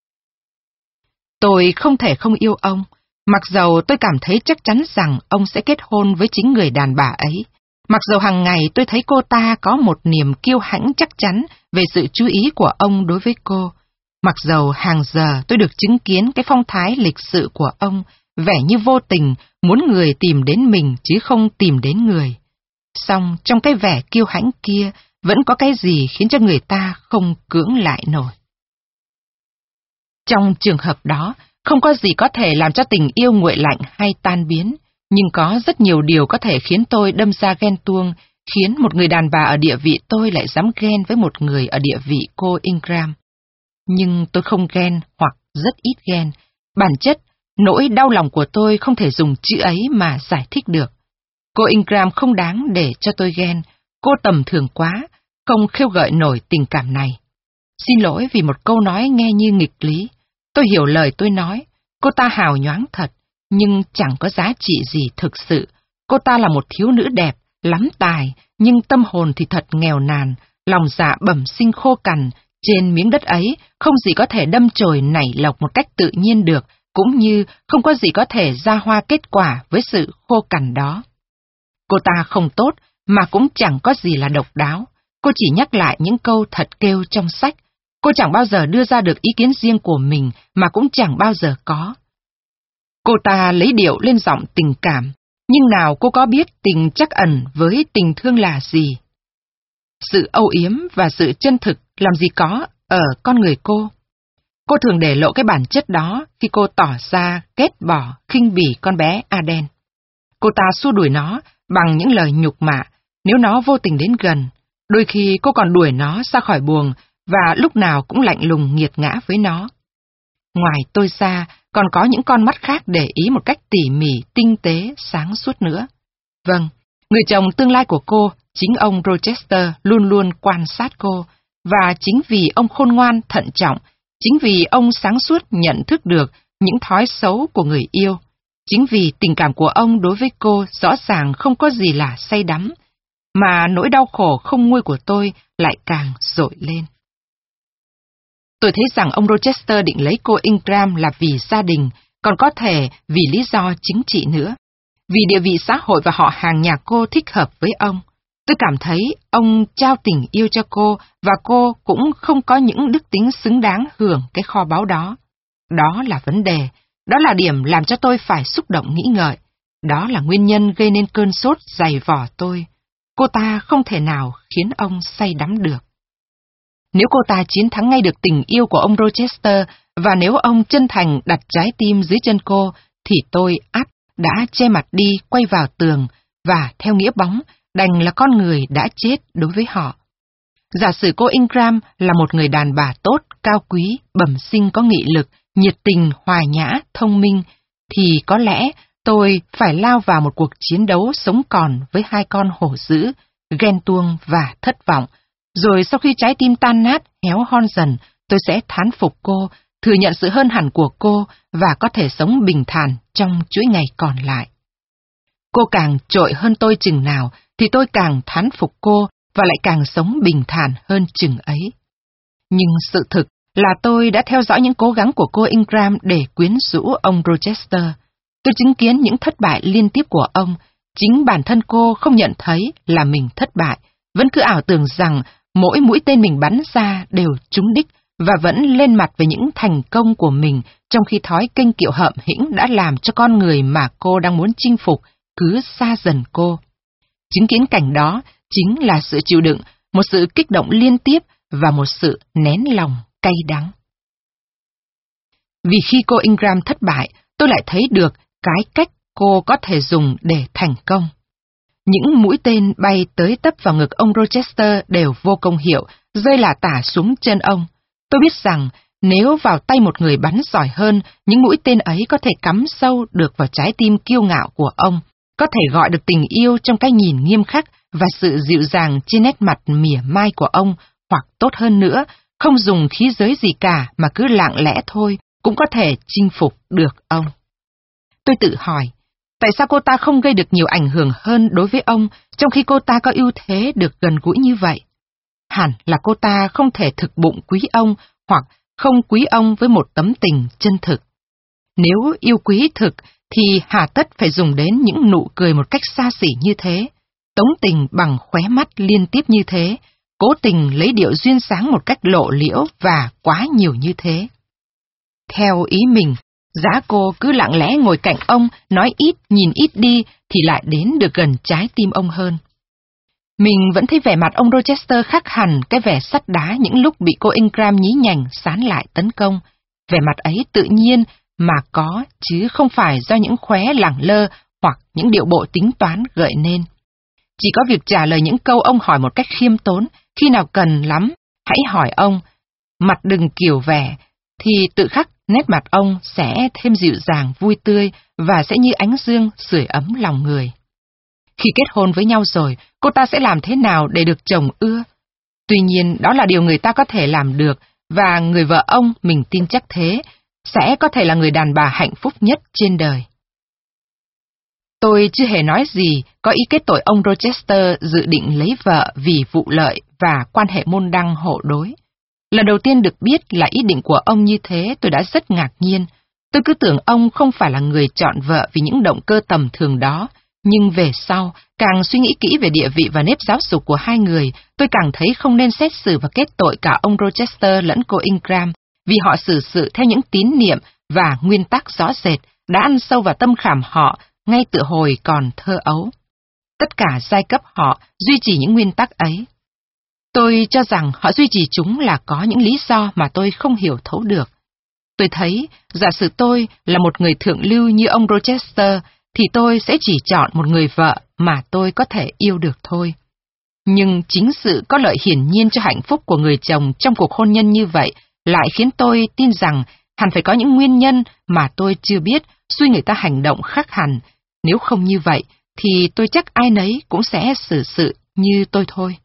Tôi không thể không yêu ông, mặc dầu tôi cảm thấy chắc chắn rằng ông sẽ kết hôn với chính người đàn bà ấy. Mặc dầu hàng ngày tôi thấy cô ta có một niềm kiêu hãnh chắc chắn về sự chú ý của ông đối với cô. Mặc dầu hàng giờ tôi được chứng kiến cái phong thái lịch sự của ông, vẻ như vô tình muốn người tìm đến mình chứ không tìm đến người. Song trong cái vẻ kiêu hãnh kia vẫn có cái gì khiến cho người ta không cưỡng lại nổi. Trong trường hợp đó, không có gì có thể làm cho tình yêu nguội lạnh hay tan biến, nhưng có rất nhiều điều có thể khiến tôi đâm ra ghen tuông, khiến một người đàn bà ở địa vị tôi lại dám ghen với một người ở địa vị cô Ingram. Nhưng tôi không ghen hoặc rất ít ghen. Bản chất, nỗi đau lòng của tôi không thể dùng chữ ấy mà giải thích được. Cô Ingram không đáng để cho tôi ghen, cô tầm thường quá, không khêu gợi nổi tình cảm này. Xin lỗi vì một câu nói nghe như nghịch lý. Tôi hiểu lời tôi nói, cô ta hào nhoáng thật, nhưng chẳng có giá trị gì thực sự. Cô ta là một thiếu nữ đẹp, lắm tài, nhưng tâm hồn thì thật nghèo nàn, lòng dạ bẩm sinh khô cằn. Trên miếng đất ấy, không gì có thể đâm chồi nảy lộc một cách tự nhiên được, cũng như không có gì có thể ra hoa kết quả với sự khô cằn đó. Cô ta không tốt, mà cũng chẳng có gì là độc đáo. Cô chỉ nhắc lại những câu thật kêu trong sách. Cô chẳng bao giờ đưa ra được ý kiến riêng của mình, mà cũng chẳng bao giờ có. Cô ta lấy điệu lên giọng tình cảm, nhưng nào cô có biết tình trắc ẩn với tình thương là gì? Sự âu yếm và sự chân thực làm gì có ở con người cô. Cô thường để lộ cái bản chất đó khi cô tỏ ra ghét bỏ, khinh bỉ con bé Aden. Cô ta xua đuổi nó bằng những lời nhục mạ, nếu nó vô tình đến gần. Đôi khi cô còn đuổi nó ra khỏi buồng và lúc nào cũng lạnh lùng nghiệt ngã với nó. Ngoài tôi ra, còn có những con mắt khác để ý một cách tỉ mỉ, tinh tế, sáng suốt nữa. Vâng, người chồng tương lai của cô, chính ông Rochester luôn luôn quan sát cô, và chính vì ông khôn ngoan, thận trọng, chính vì ông sáng suốt nhận thức được những thói xấu của người yêu, chính vì tình cảm của ông đối với cô rõ ràng không có gì là say đắm, mà nỗi đau khổ không nguôi của tôi lại càng dội lên. Tôi thấy rằng ông Rochester định lấy cô Ingram là vì gia đình, còn có thể vì lý do chính trị nữa. Vì địa vị xã hội và họ hàng nhà cô thích hợp với ông. Tôi cảm thấy ông trao tình yêu cho cô và cô cũng không có những đức tính xứng đáng hưởng cái kho báu đó. Đó là vấn đề, đó là điểm làm cho tôi phải xúc động nghĩ ngợi. Đó là nguyên nhân gây nên cơn sốt dày vò tôi. Cô ta không thể nào khiến ông say đắm được. Nếu cô ta chiến thắng ngay được tình yêu của ông Rochester, và nếu ông chân thành đặt trái tim dưới chân cô, thì tôi ắt đã che mặt đi quay vào tường, và theo nghĩa bóng, đành là con người đã chết đối với họ. Giả sử cô Ingram là một người đàn bà tốt, cao quý, bẩm sinh có nghị lực, nhiệt tình, hòa nhã, thông minh, thì có lẽ tôi phải lao vào một cuộc chiến đấu sống còn với hai con hổ dữ, ghen tuông và thất vọng. Rồi sau khi trái tim tan nát, héo hon dần, tôi sẽ thán phục cô, thừa nhận sự hơn hẳn của cô và có thể sống bình thản trong chuỗi ngày còn lại. Cô càng trội hơn tôi chừng nào, thì tôi càng thán phục cô và lại càng sống bình thản hơn chừng ấy. Nhưng sự thực là tôi đã theo dõi những cố gắng của cô Ingram để quyến rũ ông Rochester. Tôi chứng kiến những thất bại liên tiếp của ông. Chính bản thân cô không nhận thấy là mình thất bại, vẫn cứ ảo tưởng rằng mỗi mũi tên mình bắn ra đều trúng đích và vẫn lên mặt về những thành công của mình, trong khi thói kênh kiệu hợm hĩnh đã làm cho con người mà cô đang muốn chinh phục cứ xa dần cô. Chứng kiến cảnh đó chính là sự chịu đựng, một sự kích động liên tiếp và một sự nén lòng cay đắng. Vì khi cô Ingram thất bại, tôi lại thấy được cái cách cô có thể dùng để thành công. Những mũi tên bay tới tấp vào ngực ông Rochester đều vô công hiệu, rơi lả tả xuống chân ông. Tôi biết rằng nếu vào tay một người bắn giỏi hơn, những mũi tên ấy có thể cắm sâu được vào trái tim kiêu ngạo của ông, có thể gọi được tình yêu trong cái nhìn nghiêm khắc và sự dịu dàng trên nét mặt mỉa mai của ông, hoặc tốt hơn nữa, không dùng khí giới gì cả mà cứ lặng lẽ thôi, cũng có thể chinh phục được ông. Tôi tự hỏi, tại sao cô ta không gây được nhiều ảnh hưởng hơn đối với ông, trong khi cô ta có ưu thế được gần gũi như vậy? Hẳn là cô ta không thể thực bụng quý ông, hoặc không quý ông với một tấm tình chân thực. Nếu yêu quý thực, thì hà tất phải dùng đến những nụ cười một cách xa xỉ như thế, tống tình bằng khóe mắt liên tiếp như thế, cố tình lấy điệu duyên dáng một cách lộ liễu và quá nhiều như thế. Theo ý mình, giá cô cứ lặng lẽ ngồi cạnh ông, nói ít, nhìn ít đi, thì lại đến được gần trái tim ông hơn. Mình vẫn thấy vẻ mặt ông Rochester khác hẳn cái vẻ sắt đá những lúc bị cô Ingram nhí nhảnh sán lại tấn công. Vẻ mặt ấy tự nhiên mà có, chứ không phải do những khóe lẳng lơ hoặc những điệu bộ tính toán gợi nên. Chỉ có việc trả lời những câu ông hỏi một cách khiêm tốn, khi nào cần lắm, hãy hỏi ông. Mặt đừng kiều vẻ, thì tự khắc nét mặt ông sẽ thêm dịu dàng, vui tươi và sẽ như ánh dương sưởi ấm lòng người. Khi kết hôn với nhau rồi, cô ta sẽ làm thế nào để được chồng ưa? Tuy nhiên, đó là điều người ta có thể làm được, và người vợ ông, mình tin chắc thế, sẽ có thể là người đàn bà hạnh phúc nhất trên đời. Tôi chưa hề nói gì có ý kết tội ông Rochester dự định lấy vợ vì vụ lợi và quan hệ môn đăng hộ đối. Lần đầu tiên được biết là ý định của ông như thế, tôi đã rất ngạc nhiên. Tôi cứ tưởng ông không phải là người chọn vợ vì những động cơ tầm thường đó, nhưng về sau, càng suy nghĩ kỹ về địa vị và nếp giáo dục của hai người, tôi càng thấy không nên xét xử và kết tội cả ông Rochester lẫn cô Ingram, vì họ xử sự theo những tín niệm và nguyên tắc rõ rệt đã ăn sâu vào tâm khảm họ ngay từ hồi còn thơ ấu. Tất cả giai cấp họ duy trì những nguyên tắc ấy. Tôi cho rằng họ duy trì chúng là có những lý do mà tôi không hiểu thấu được. Tôi thấy, giả sử tôi là một người thượng lưu như ông Rochester, thì tôi sẽ chỉ chọn một người vợ mà tôi có thể yêu được thôi. Nhưng chính sự có lợi hiển nhiên cho hạnh phúc của người chồng trong cuộc hôn nhân như vậy lại khiến tôi tin rằng hẳn phải có những nguyên nhân mà tôi chưa biết xui người ta hành động khác hẳn. Nếu không như vậy, thì tôi chắc ai nấy cũng sẽ xử sự như tôi thôi.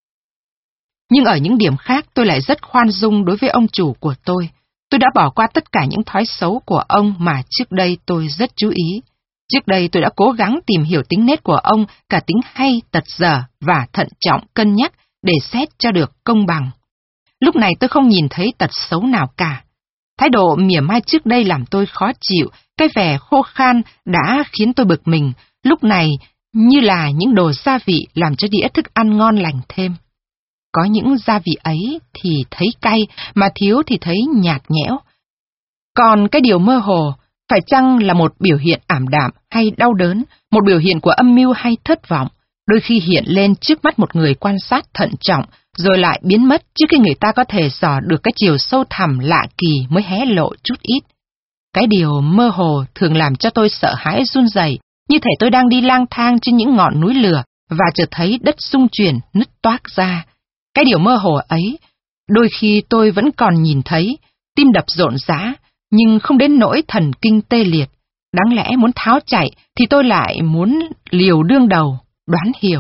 Nhưng ở những điểm khác tôi lại rất khoan dung đối với ông chủ của tôi. Tôi đã bỏ qua tất cả những thói xấu của ông mà trước đây tôi rất chú ý. Trước đây tôi đã cố gắng tìm hiểu tính nết của ông, cả tính hay, tật dở và thận trọng cân nhắc để xét cho được công bằng. Lúc này tôi không nhìn thấy tật xấu nào cả. Thái độ mỉa mai trước đây làm tôi khó chịu, cái vẻ khô khan đã khiến tôi bực mình, lúc này như là những đồ gia vị làm cho đĩa thức ăn ngon lành thêm. Có những gia vị ấy thì thấy cay, mà thiếu thì thấy nhạt nhẽo. Còn cái điều mơ hồ, Phải chăng là một biểu hiện ảm đạm hay đau đớn, một biểu hiện của âm mưu hay thất vọng, đôi khi hiện lên trước mắt một người quan sát thận trọng, rồi lại biến mất trước khi người ta có thể dò được cái chiều sâu thẳm lạ kỳ mới hé lộ chút ít. Cái điều mơ hồ thường làm cho tôi sợ hãi run rẩy, như thể tôi đang đi lang thang trên những ngọn núi lửa và chợt thấy đất rung chuyển nứt toác ra. Cái điều mơ hồ ấy, đôi khi tôi vẫn còn nhìn thấy, tim đập rộn rã, nhưng không đến nỗi thần kinh tê liệt. Đáng lẽ muốn tháo chạy thì tôi lại muốn liều đương đầu, đoán hiểu.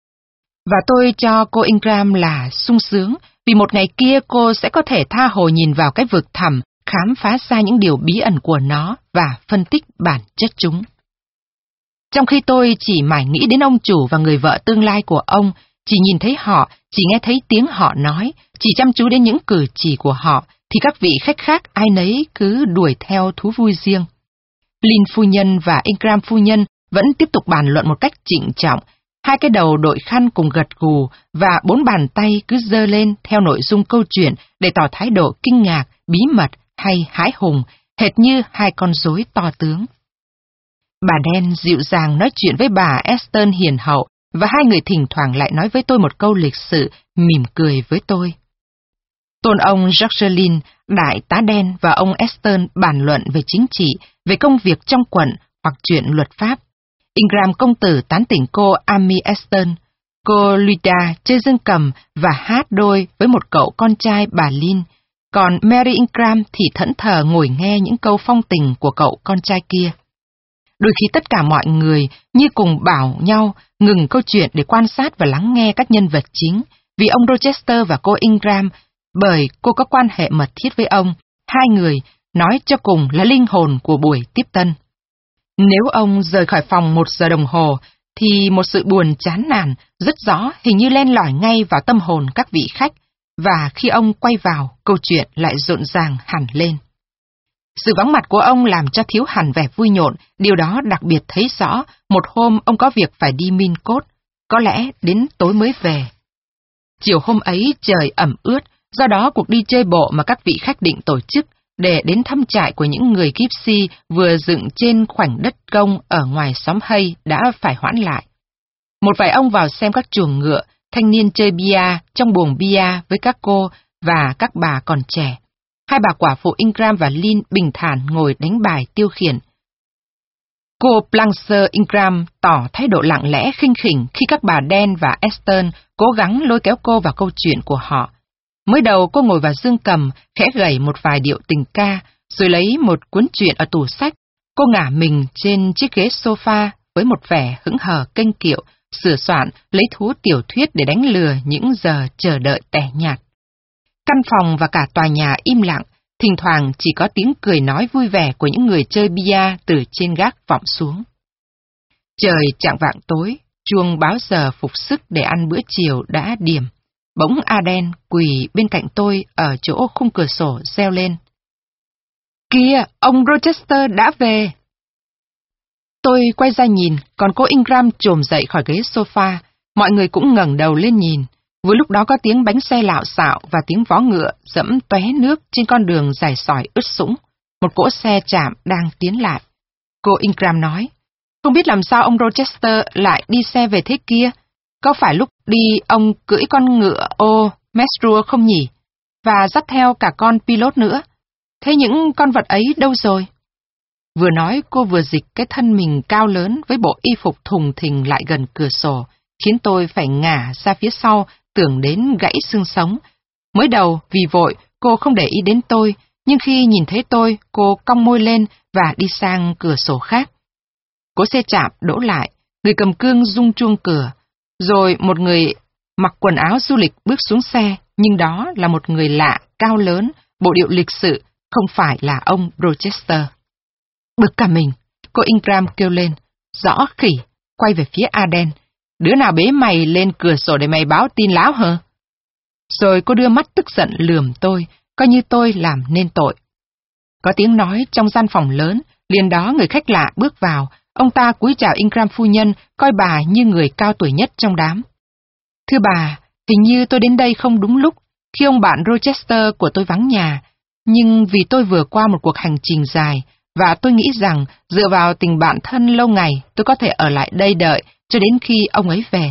Và tôi cho cô Ingram là sung sướng, vì một ngày kia cô sẽ có thể tha hồ nhìn vào cái vực thẳm, khám phá ra những điều bí ẩn của nó và phân tích bản chất chúng. Trong khi tôi chỉ mải nghĩ đến ông chủ và người vợ tương lai của ông, chỉ nhìn thấy họ, chỉ nghe thấy tiếng họ nói, chỉ chăm chú đến những cử chỉ của họ, thì các vị khách khác ai nấy cứ đuổi theo thú vui riêng. Lynn phu nhân và Ingram phu nhân vẫn tiếp tục bàn luận một cách trịnh trọng, hai cái đầu đội khăn cùng gật gù và bốn bàn tay cứ giơ lên theo nội dung câu chuyện để tỏ thái độ kinh ngạc, bí mật hay hãi hùng, hệt như hai con rối to tướng. Bà đen dịu dàng nói chuyện với bà Eston hiền hậu, và hai người thỉnh thoảng lại nói với tôi một câu lịch sự, mỉm cười với tôi. Tôn ông Georgelin, đại tá đen và ông Eston bàn luận về chính trị, về công việc trong quận hoặc chuyện luật pháp. Ingram công tử tán tỉnh cô Amy Eston. Cô Luida chơi dương cầm và hát đôi với một cậu con trai bà Lynn. Còn Mary Ingram thì thẫn thờ ngồi nghe những câu phong tình của cậu con trai kia. Đôi khi tất cả mọi người như cùng bảo nhau ngừng câu chuyện để quan sát và lắng nghe các nhân vật chính, vì ông Rochester và cô Ingram, bởi cô có quan hệ mật thiết với ông, hai người nói cho cùng là linh hồn của buổi tiếp tân. Nếu ông rời khỏi phòng 1 giờ đồng hồ, thì một sự buồn chán nản rất rõ hình như len lỏi ngay vào tâm hồn các vị khách, và khi ông quay vào, câu chuyện lại rộn ràng hẳn lên. Sự vắng mặt của ông làm cho thiếu hẳn vẻ vui nhộn, điều đó đặc biệt thấy rõ một hôm ông có việc phải đi Mincote, có lẽ đến tối mới về. Chiều hôm ấy trời ẩm ướt, do đó cuộc đi chơi bộ mà các vị khách định tổ chức để đến thăm trại của những người Gypsy vừa dựng trên khoảnh đất công ở ngoài xóm Hay đã phải hoãn lại. Một vài ông vào xem các chuồng ngựa, thanh niên chơi bia trong buồng bia với các cô và các bà còn trẻ. Hai bà quả phụ Ingram và Lynn bình thản ngồi đánh bài tiêu khiển. Cô Blanche Ingram tỏ thái độ lặng lẽ khinh khỉnh khi các bà Dan và Eston cố gắng lôi kéo cô vào câu chuyện của họ. Mới đầu cô ngồi vào dương cầm, khẽ gảy một vài điệu tình ca, rồi lấy một cuốn truyện ở tủ sách. Cô ngả mình trên chiếc ghế sofa với một vẻ hững hờ kênh kiệu, sửa soạn, lấy thú tiểu thuyết để đánh lừa những giờ chờ đợi tẻ nhạt. Căn phòng và cả tòa nhà im lặng, thỉnh thoảng chỉ có tiếng cười nói vui vẻ của những người chơi bia từ trên gác vọng xuống. Trời chạng vạng tối, chuông báo giờ phục sức để ăn bữa chiều đã điểm. Bỗng Aden quỳ bên cạnh tôi ở chỗ khung cửa sổ reo lên. Kìa, ông Rochester đã về. Tôi quay ra nhìn, còn cô Ingram chồm dậy khỏi ghế sofa, mọi người cũng ngẩng đầu lên nhìn. Vừa lúc đó có tiếng bánh xe lạo xạo và tiếng vó ngựa dẫm tóe nước trên con đường dài sỏi ướt sũng. Một cỗ xe chạm đang tiến lại. Cô Ingram nói, không biết làm sao ông Rochester lại đi xe về thế kia? Có phải lúc đi ông cưỡi con ngựa ô Mesrua không nhỉ? Và dắt theo cả con pilot nữa. Thế những con vật ấy đâu rồi? Vừa nói cô vừa dịch cái thân mình cao lớn với bộ y phục thùng thình lại gần cửa sổ, khiến tôi phải ngả ra phía sau, tưởng đến gãy xương sống. Mới đầu vì vội cô không để ý đến tôi, nhưng khi nhìn thấy tôi, cô cong môi lên và đi sang cửa sổ khác. Cỗ xe chạm đỗ lại, người cầm cương rung chuông cửa, rồi một người mặc quần áo du lịch bước xuống xe, nhưng đó là một người lạ, cao lớn, bộ điệu lịch sự, không phải là ông Rochester. Bực cả mình, cô Ingram kêu lên, rõ khỉ, quay về phía Aden. Đứa nào bế mày lên cửa sổ để mày báo tin láo hả? Rồi cô đưa mắt tức giận lườm tôi, coi như tôi làm nên tội. Có tiếng nói trong gian phòng lớn, liền đó người khách lạ bước vào, ông ta cúi chào Ingram phu nhân, coi bà như người cao tuổi nhất trong đám. Thưa bà, hình như tôi đến đây không đúng lúc, khi ông bạn Rochester của tôi vắng nhà, nhưng vì tôi vừa qua một cuộc hành trình dài, và tôi nghĩ rằng dựa vào tình bạn thân lâu ngày, tôi có thể ở lại đây đợi cho đến khi ông ấy về.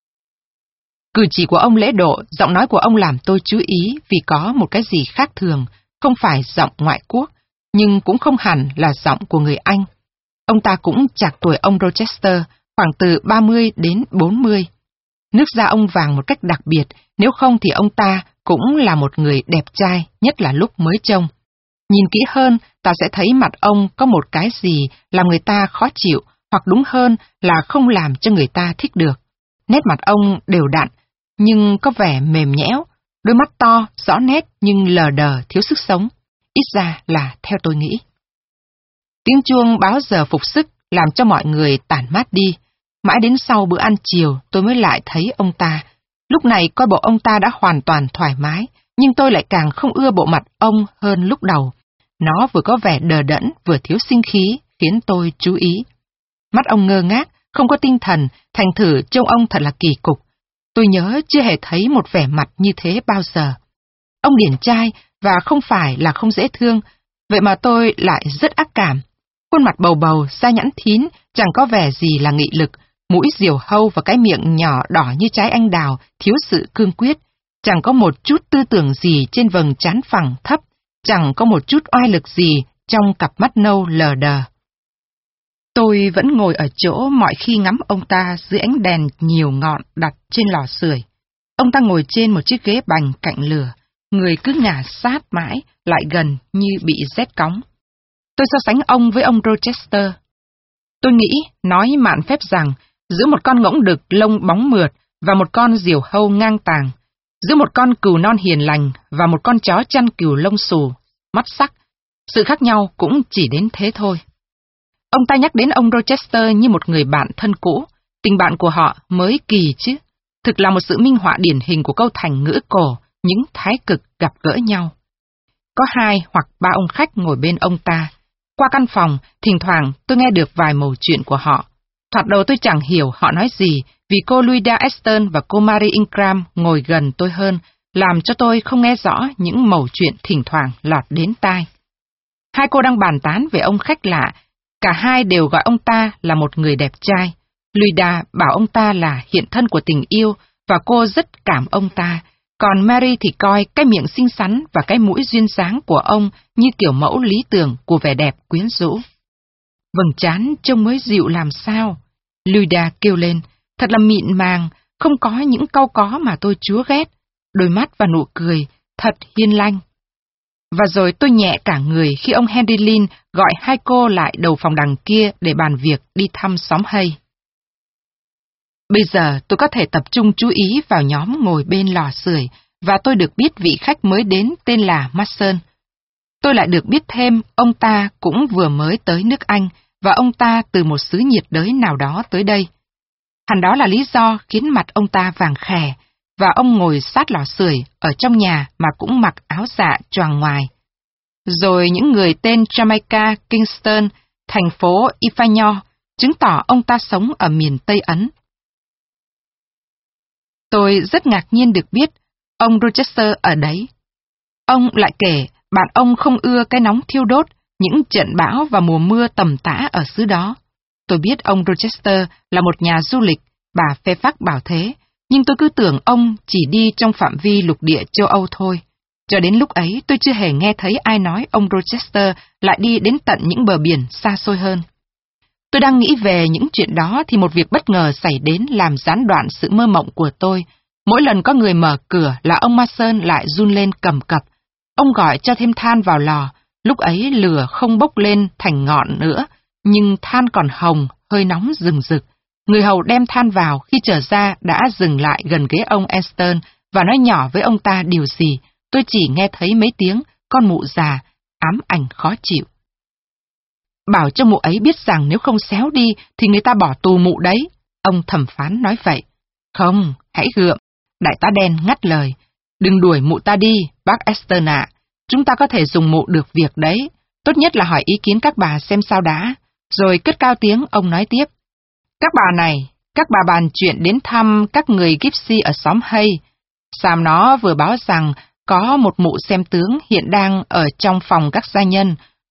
Cử chỉ của ông lễ độ, giọng nói của ông làm tôi chú ý vì có một cái gì khác thường, không phải giọng ngoại quốc, nhưng cũng không hẳn là giọng của người Anh. Ông ta cũng chạc tuổi ông Rochester, khoảng từ 30 đến 40. Nước da ông vàng một cách đặc biệt, nếu không thì ông ta cũng là một người đẹp trai, nhất là lúc mới trông. Nhìn kỹ hơn, ta sẽ thấy mặt ông có một cái gì làm người ta khó chịu, hoặc đúng hơn là không làm cho người ta thích được. Nét mặt ông đều đặn, nhưng có vẻ mềm nhẽo, đôi mắt to, rõ nét nhưng lờ đờ, thiếu sức sống. Ít ra là theo tôi nghĩ. Tiếng chuông báo giờ phục sức làm cho mọi người tản mát đi. Mãi đến sau bữa ăn chiều tôi mới lại thấy ông ta. Lúc này coi bộ ông ta đã hoàn toàn thoải mái, nhưng tôi lại càng không ưa bộ mặt ông hơn lúc đầu. Nó vừa có vẻ đờ đẫn, vừa thiếu sinh khí, khiến tôi chú ý. Mắt ông ngơ ngác, không có tinh thần, thành thử trông ông thật là kỳ cục. Tôi nhớ chưa hề thấy một vẻ mặt như thế bao giờ. Ông điển trai và không phải là không dễ thương, vậy mà tôi lại rất ác cảm. Khuôn mặt bầu bầu, da nhẵn thín, chẳng có vẻ gì là nghị lực, mũi diều hâu và cái miệng nhỏ đỏ như trái anh đào, thiếu sự cương quyết. Chẳng có một chút tư tưởng gì trên vầng trán phẳng thấp, chẳng có một chút oai lực gì trong cặp mắt nâu lờ đờ. Tôi vẫn ngồi ở chỗ mọi khi ngắm ông ta dưới ánh đèn nhiều ngọn đặt trên lò sưởi. Ông ta ngồi trên một chiếc ghế bành cạnh lửa, người cứ ngả sát mãi, lại gần như bị rét cóng. Tôi so sánh ông với ông Rochester. Tôi nghĩ, nói mạn phép rằng, giữa một con ngỗng đực lông bóng mượt và một con diều hâu ngang tàng, giữa một con cừu non hiền lành và một con chó chăn cừu lông xù, mắt sắc, sự khác nhau cũng chỉ đến thế thôi. Ông ta nhắc đến ông Rochester như một người bạn thân cũ, tình bạn của họ mới kỳ chứ. Thực là một sự minh họa điển hình của câu thành ngữ cổ, những thái cực gặp gỡ nhau. Có 2 hoặc 3 ông khách ngồi bên ông ta. Qua căn phòng, thỉnh thoảng tôi nghe được vài mẩu chuyện của họ. Thoạt đầu tôi chẳng hiểu họ nói gì, vì cô Louisa Aston và cô Mary Ingram ngồi gần tôi hơn, làm cho tôi không nghe rõ những mẩu chuyện thỉnh thoảng lọt đến tai. 2 cô đang bàn tán về ông khách lạ, cả 2 đều gọi ông ta là một người đẹp trai. Louisa bảo ông ta là hiện thân của tình yêu, và cô rất cảm ông ta. Còn Mary thì coi cái miệng xinh xắn và cái mũi duyên dáng của ông như kiểu mẫu lý tưởng của vẻ đẹp quyến rũ. Vầng trán trông mới dịu làm sao? Louisa kêu lên, thật là mịn màng, không có những cau có mà tôi chúa ghét. Đôi mắt và nụ cười, thật hiền lành. Và rồi tôi nhẹ cả người khi ông Henry Lynn gọi 2 cô lại đầu phòng đằng kia để bàn việc đi thăm xóm Hay. Bây giờ tôi có thể tập trung chú ý vào nhóm ngồi bên lò sưởi, và tôi được biết vị khách mới đến tên là Mason. Tôi lại được biết thêm ông ta cũng vừa mới tới nước Anh, và ông ta từ một xứ nhiệt đới nào đó tới đây. Hẳn đó là lý do khiến mặt ông ta vàng khè, và ông ngồi sát lò sưởi ở trong nhà mà cũng mặc áo dạ choàng ngoài. Rồi những người tên Jamaica, Kingston, thành phố Ifanyo, chứng tỏ ông ta sống ở miền Tây Ấn. Tôi rất ngạc nhiên được biết ông Rochester ở đấy. Ông lại kể bạn ông không ưa cái nóng thiêu đốt, những trận bão và mùa mưa tầm tã ở xứ đó. Tôi biết ông Rochester là một nhà du lịch, bà phê phác bảo thế, nhưng tôi cứ tưởng ông chỉ đi trong phạm vi lục địa châu Âu thôi. Cho đến lúc ấy tôi chưa hề nghe thấy ai nói ông Rochester lại đi đến tận những bờ biển xa xôi hơn. Tôi đang nghĩ về những chuyện đó thì một việc bất ngờ xảy đến làm gián đoạn sự mơ mộng của tôi. Mỗi lần có người mở cửa là ông Mason lại run lên cầm cập. Ông gọi cho thêm than vào lò, lúc ấy lửa không bốc lên thành ngọn nữa, nhưng than còn hồng, hơi nóng rừng rực. Người hầu đem than vào, khi trở ra đã dừng lại gần ghế ông Aston và nói nhỏ với ông ta điều gì. Tôi chỉ nghe thấy mấy tiếng, con mụ già, ám ảnh khó chịu. Bảo cho mụ ấy biết rằng nếu không xéo đi thì người ta bỏ tù mụ đấy. Ông thẩm phán nói vậy. Không, hãy gượng. Đại tá đen ngắt lời. Đừng đuổi mụ ta đi, bác Aston ạ. Chúng ta có thể dùng mụ được việc đấy. Tốt nhất là hỏi ý kiến các bà xem sao đã. Rồi cất cao tiếng, ông nói tiếp. Các bà này, các bà bàn chuyện đến thăm các người Gypsy ở xóm Hay. Sam nó vừa báo rằng có một mụ xem tướng hiện đang ở trong phòng các gia nhân.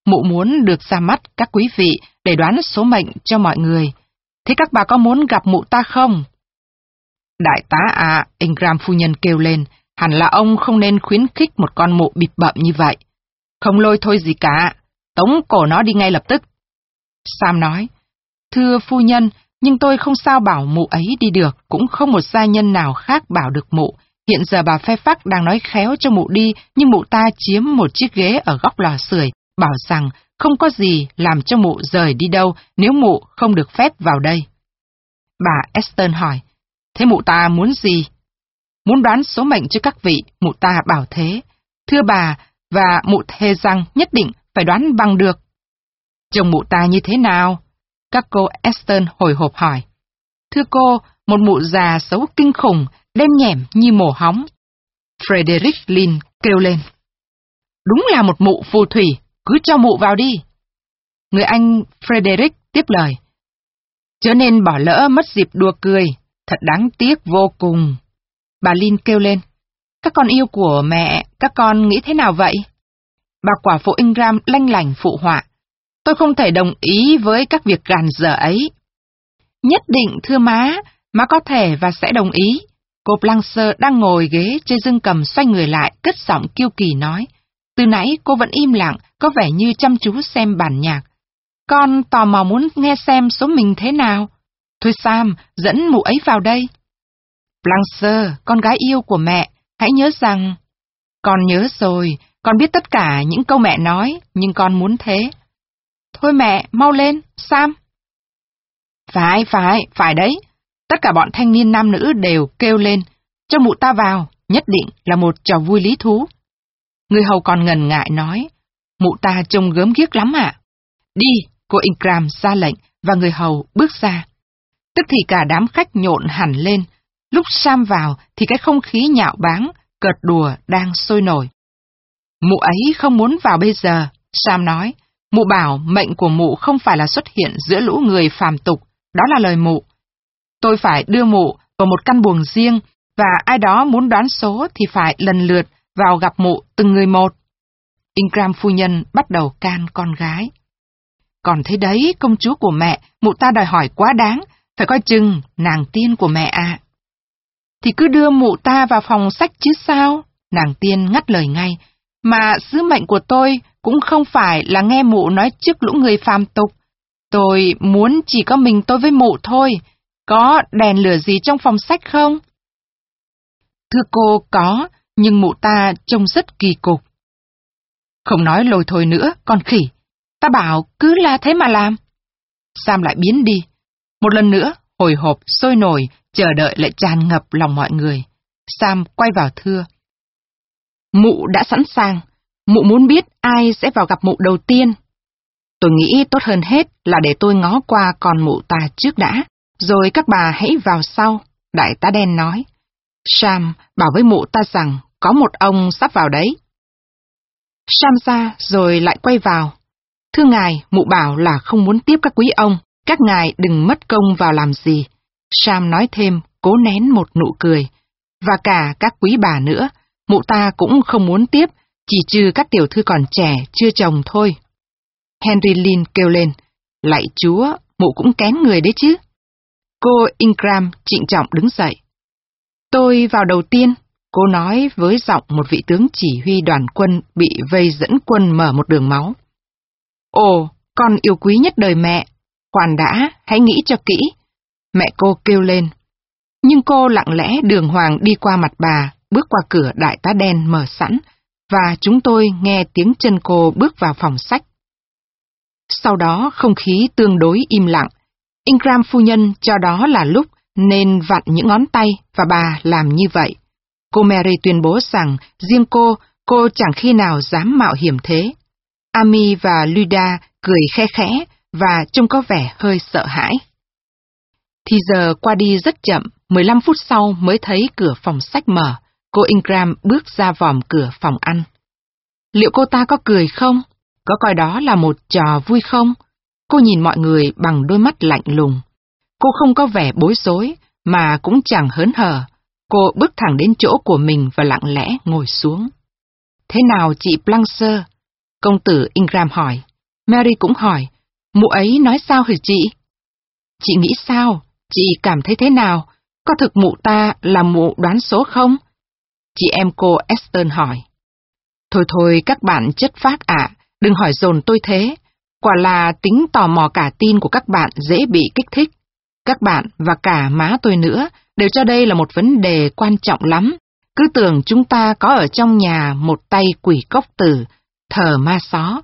mụ muốn được ra mắt các quý vị để đoán số mệnh cho mọi người. Thế các bà có muốn gặp mụ ta không? Đại tá à, Ingram phu nhân kêu lên, hẳn là ông không nên khuyến khích một con mụ bịp bợm như vậy. Không lôi thôi gì cả, tống cổ nó đi ngay lập tức. Sam nói, thưa phu nhân, nhưng tôi không sao bảo mụ ấy đi được, cũng không một gia nhân nào khác bảo được mụ. Hiện giờ bà Fairfax đang nói khéo cho mụ đi, nhưng mụ ta chiếm một chiếc ghế ở góc lò sưởi, bảo rằng không có gì làm cho mụ rời đi đâu nếu mụ không được phép vào đây. Bà Eston hỏi, thế mụ ta muốn gì? Muốn đoán số mệnh cho các vị, mụ ta bảo thế. Thưa bà, và mụ thề rằng nhất định phải đoán bằng được. Chồng mụ ta như thế nào? Các cô Eston hồi hộp hỏi. Thưa cô, một mụ già xấu kinh khủng, đen nhẻm như mổ hóng. Frederick Lynn kêu lên. Đúng là một mụ phù thủy, cứ cho mụ vào đi. Người anh Frederick tiếp lời. Chớ nên bỏ lỡ mất dịp đùa cười, thật đáng tiếc vô cùng. Bà Lynn kêu lên. Các con yêu của mẹ, các con nghĩ thế nào vậy? Bà quả phụ Ingram lanh lảnh phụ họa. Tôi không thể đồng ý với các việc gàn dở ấy. Nhất định thưa má có thể và sẽ đồng ý. Cô Blanche đang ngồi ghế trên dương cầm xoay người lại, cất giọng kiêu kỳ nói. Từ nãy cô vẫn im lặng, có vẻ như chăm chú xem bản nhạc. Con tò mò muốn nghe xem số mình thế nào. Thôi Sam, dẫn mụ ấy vào đây. Blanche, con gái yêu của mẹ, hãy nhớ rằng... Con nhớ rồi, con biết tất cả những câu mẹ nói, nhưng con muốn thế. Thôi mẹ, mau lên, Sam. Phải đấy. Tất cả bọn thanh niên nam nữ đều kêu lên, cho mụ ta vào, nhất định là một trò vui lý thú. Người hầu còn ngần ngại nói, mụ ta trông gớm ghiếc lắm ạ. Đi, cô Ingram ra lệnh, và người hầu bước ra. Tức thì cả đám khách nhộn hẳn lên, lúc Sam vào thì cái không khí nhạo báng, cợt đùa đang sôi nổi. Mụ ấy không muốn vào bây giờ, Sam nói. Mụ bảo mệnh của mụ không phải là xuất hiện giữa lũ người phàm tục, đó là lời mụ. Tôi phải đưa mụ vào một căn buồng riêng, và ai đó muốn đoán số thì phải lần lượt vào gặp mụ từng người một. Ingram phu nhân bắt đầu can con gái. Còn thế đấy, công chúa của mẹ, mụ ta đòi hỏi quá đáng, phải coi chừng, nàng tiên của mẹ ạ. Thì cứ đưa mụ ta vào phòng sách chứ sao? Nàng tiên ngắt lời ngay. Mà sứ mệnh của tôi cũng không phải là nghe mụ nói trước lũ người phàm tục. Tôi muốn chỉ có mình tôi với mụ thôi. Có đèn lửa gì trong phòng sách không? Thưa cô, có, nhưng mụ ta trông rất kỳ cục. Không nói lôi thôi nữa, con khỉ. Ta bảo cứ là thế mà làm. Sam lại biến đi. Một lần nữa, hồi hộp, sôi nổi, chờ đợi lại tràn ngập lòng mọi người. Sam quay vào thưa. Mụ đã sẵn sàng. Mụ muốn biết ai sẽ vào gặp mụ đầu tiên. Tôi nghĩ tốt hơn hết là để tôi ngó qua con mụ ta trước đã, rồi các bà hãy vào sau, đại tá đen nói. Sam bảo với mụ ta rằng có một ông sắp vào đấy. Sam ra rồi lại quay vào. Thưa ngài, mụ bảo là không muốn tiếp các quý ông, các ngài đừng mất công vào làm gì. Sam nói thêm, cố nén một nụ cười. Và cả các quý bà nữa, mụ ta cũng không muốn tiếp, chỉ trừ các tiểu thư còn trẻ, chưa chồng thôi. Henry Lynn kêu lên, lạy chúa, mụ cũng kén người đấy chứ. Cô Ingram trịnh trọng đứng dậy. Tôi vào đầu tiên, cô nói với giọng một vị tướng chỉ huy đoàn quân bị vây dẫn quân mở một đường máu. Ồ, con yêu quý nhất đời mẹ, khoan đã, hãy nghĩ cho kỹ. Mẹ cô kêu lên. Nhưng cô lặng lẽ đường hoàng đi qua mặt bà, bước qua cửa đại tá đen mở sẵn, và chúng tôi nghe tiếng chân cô bước vào phòng sách. Sau đó không khí tương đối im lặng. Ingram phu nhân cho đó là lúc nên vặn những ngón tay và bà làm như vậy. Cô Mary tuyên bố rằng riêng cô chẳng khi nào dám mạo hiểm thế. Amy và Luda cười khe khẽ và trông có vẻ hơi sợ hãi. Thì giờ qua đi rất chậm, 15 phút sau mới thấy cửa phòng sách mở. Cô Ingram bước ra vòm cửa phòng ăn. Liệu cô ta có cười không? Có coi đó là một trò vui không? Cô nhìn mọi người bằng đôi mắt lạnh lùng. Cô không có vẻ bối rối, mà cũng chẳng hớn hở. Cô bước thẳng đến chỗ của mình và lặng lẽ ngồi xuống. Thế nào chị Blanche? Công tử Ingram hỏi. Mary cũng hỏi, mụ ấy nói sao hả chị? Chị nghĩ sao? Chị cảm thấy thế nào? Có thực mụ ta là mụ đoán số không? Chị em cô Esther hỏi. Thôi thôi các bạn chất phác ạ, đừng hỏi dồn tôi thế. Quả là tính tò mò cả tin của các bạn dễ bị kích thích. Các bạn và cả má tôi nữa đều cho đây là một vấn đề quan trọng lắm. Cứ tưởng chúng ta có ở trong nhà một tay quỷ cốc tử, thờ ma só.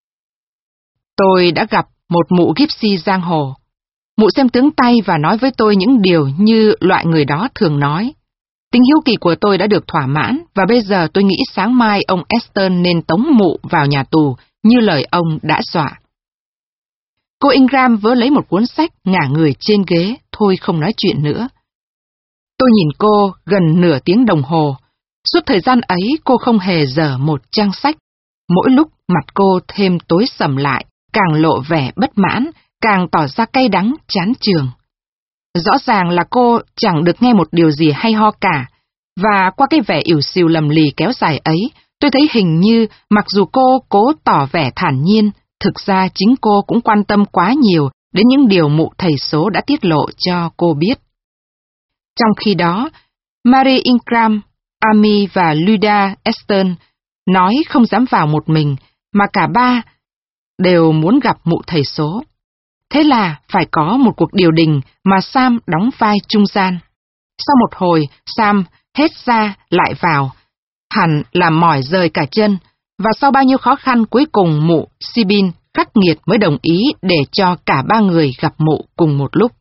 Tôi đã gặp một mụ gypsy giang hồ. Mụ xem tướng tay và nói với tôi những điều như loại người đó thường nói. Tính hiếu kỳ của tôi đã được thỏa mãn và bây giờ tôi nghĩ sáng mai ông Aston nên tống mụ vào nhà tù như lời ông đã dọa. Cô Ingram vớ lấy một cuốn sách ngả người trên ghế, thôi không nói chuyện nữa. Tôi nhìn cô gần nửa tiếng đồng hồ. Suốt thời gian ấy cô không hề dở một trang sách. Mỗi lúc mặt cô thêm tối sầm lại, càng lộ vẻ bất mãn, càng tỏ ra cay đắng, chán chường. Rõ ràng là cô chẳng được nghe một điều gì hay ho cả, và qua cái vẻ ỉu xìu lầm lì kéo dài ấy, tôi thấy hình như mặc dù cô cố tỏ vẻ thản nhiên, thực ra chính cô cũng quan tâm quá nhiều đến những điều mụ thầy số đã tiết lộ cho cô biết. Trong khi đó, Mary Ingram, Amy và Luda Aston nói không dám vào một mình, mà cả ba đều muốn gặp mụ thầy số. Thế là phải có một cuộc điều đình mà Sam đóng vai trung gian. Sau một hồi, Sam hết ra lại vào, hẳn làm mỏi rời cả chân, và sau bao nhiêu khó khăn cuối cùng mụ Sibin khắc nghiệt mới đồng ý để cho cả ba người gặp mụ cùng một lúc.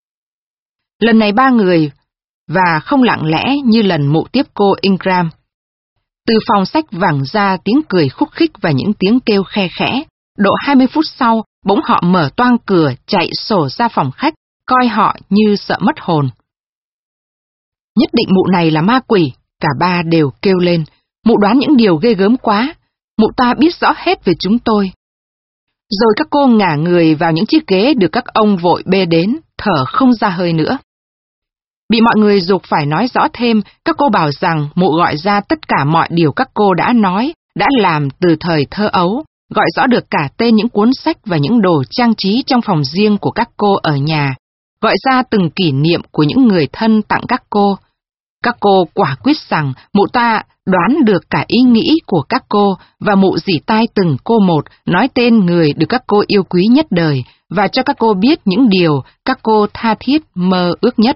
Lần này ba người, và không lặng lẽ như lần mụ tiếp cô Ingram. Từ phòng sách vẳng ra tiếng cười khúc khích và những tiếng kêu khe khẽ. Độ 20 phút sau, bỗng họ mở toang cửa chạy sổ ra phòng khách, coi họ như sợ mất hồn. Nhất định mụ này là ma quỷ, cả ba đều kêu lên. Mụ đoán những điều ghê gớm quá, mụ ta biết rõ hết về chúng tôi. Rồi các cô ngả người vào những chiếc ghế được các ông vội bê đến, thở không ra hơi nữa. Bị mọi người giục phải nói rõ thêm, các cô bảo rằng mụ gọi ra tất cả mọi điều các cô đã nói, đã làm từ thời thơ ấu, gọi rõ được cả tên những cuốn sách và những đồ trang trí trong phòng riêng của các cô ở nhà, gọi ra từng kỷ niệm của những người thân tặng các cô. Các cô quả quyết rằng mụ ta đoán được cả ý nghĩ của các cô và mụ dỉ tai từng cô một nói tên người được các cô yêu quý nhất đời và cho các cô biết những điều các cô tha thiết mơ ước nhất.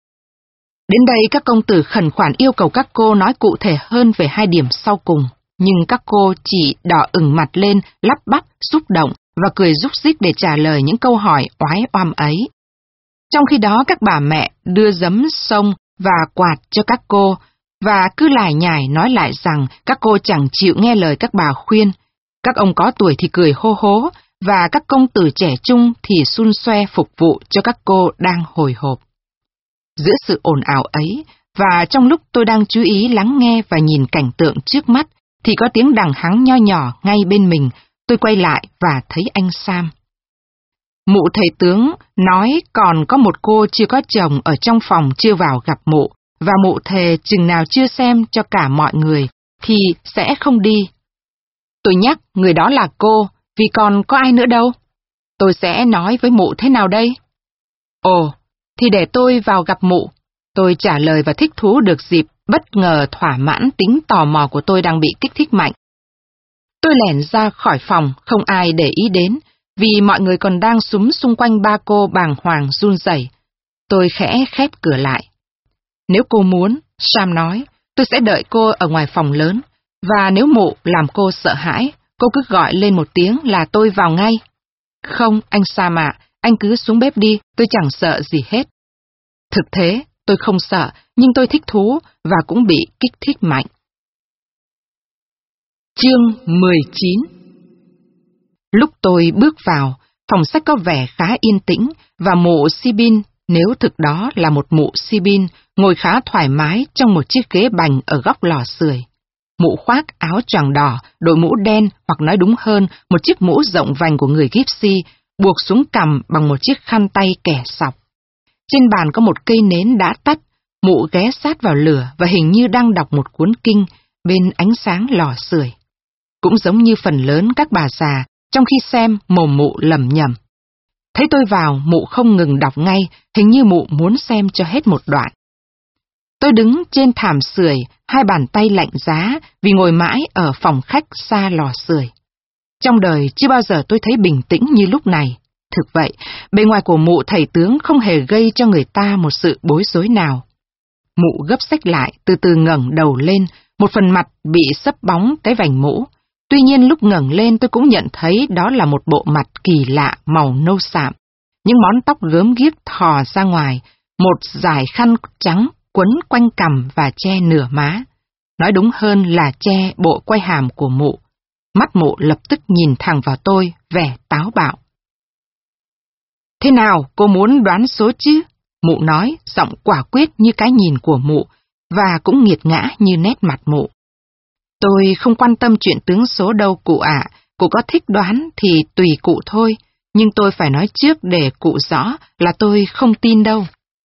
Đến đây các công tử khẩn khoản yêu cầu các cô nói cụ thể hơn về hai điểm sau cùng, nhưng các cô chỉ đỏ ửng mặt lên, lắp bắp, xúc động và cười rúc rích để trả lời những câu hỏi oái oăm ấy. Trong khi đó các bà mẹ đưa giấm xông và quạt cho các cô, và cứ lải nhải nói lại rằng các cô chẳng chịu nghe lời các bà khuyên. Các ông có tuổi thì cười hô hố, và các công tử trẻ trung thì xun xoe phục vụ cho các cô đang hồi hộp. Giữa sự ồn ào ấy, và trong lúc tôi đang chú ý lắng nghe và nhìn cảnh tượng trước mắt, thì có tiếng đằng hắng nho nhỏ ngay bên mình, tôi quay lại và thấy anh Sam. Mụ thầy tướng nói còn có một cô chưa có chồng ở trong phòng chưa vào gặp mụ, và mụ thề chừng nào chưa xem cho cả mọi người, thì sẽ không đi. Tôi nhắc người đó là cô, vì còn có ai nữa đâu. Tôi sẽ nói với mụ thế nào đây? Ồ, thì để tôi vào gặp mụ. Tôi trả lời và thích thú được dịp bất ngờ thỏa mãn tính tò mò của tôi đang bị kích thích mạnh. Tôi lẻn ra khỏi phòng, không ai để ý đến, vì mọi người còn đang súm xung quanh ba cô bàng hoàng run rẩy. Tôi khẽ khép cửa lại. Nếu cô muốn, Sam nói, tôi sẽ đợi cô ở ngoài phòng lớn, và nếu mụ làm cô sợ hãi, cô cứ gọi lên một tiếng là tôi vào ngay. Không, anh Sam ạ, anh cứ xuống bếp đi, tôi chẳng sợ gì hết. Thực thế, tôi không sợ, nhưng tôi thích thú và cũng bị kích thích mạnh. Chương 19. Lúc tôi bước vào, phòng sách có vẻ khá yên tĩnh, và mụ Sibin, nếu thực đó là một mụ Sibin, ngồi khá thoải mái trong một chiếc ghế bành ở góc lò sưởi. Mụ khoác áo choàng đỏ, đội mũ đen, hoặc nói đúng hơn, một chiếc mũ rộng vành của người gypsy, buộc xuống cằm bằng một chiếc khăn tay kẻ sọc. Trên bàn có một cây nến đã tắt, mụ ghé sát vào lửa và hình như đang đọc một cuốn kinh bên ánh sáng lò sưởi. Cũng giống như phần lớn các bà già, Trong khi xem, mồm mụ lẩm nhẩm. Thấy tôi vào, mụ không ngừng đọc ngay, hình như mụ muốn xem cho hết một đoạn. Tôi đứng trên thảm sưởi, hai bàn tay lạnh giá vì ngồi mãi ở phòng khách xa lò sưởi. Trong đời chưa bao giờ tôi thấy bình tĩnh như lúc này. Thực vậy, bề ngoài của mụ thầy tướng không hề gây cho người ta một sự bối rối nào. Mụ gấp sách lại, từ từ ngẩng đầu lên, một phần mặt bị xấp bóng cái vành mũ. Tuy nhiên lúc ngẩng lên tôi cũng nhận thấy đó là một bộ mặt kỳ lạ màu nâu sạm. Những món tóc gớm ghiếc thò ra ngoài, một dải khăn trắng quấn quanh cằm và che nửa má. Nói đúng hơn là che bộ quai hàm của mụ. Mắt mụ lập tức nhìn thẳng vào tôi, vẻ táo bạo. Thế nào, cô muốn đoán số chứ? Mụ nói, giọng quả quyết như cái nhìn của mụ, và cũng nghiệt ngã như nét mặt mụ. Tôi không quan tâm chuyện tướng số đâu cụ ạ, cụ có thích đoán thì tùy cụ thôi, nhưng tôi phải nói trước để cụ rõ là tôi không tin đâu.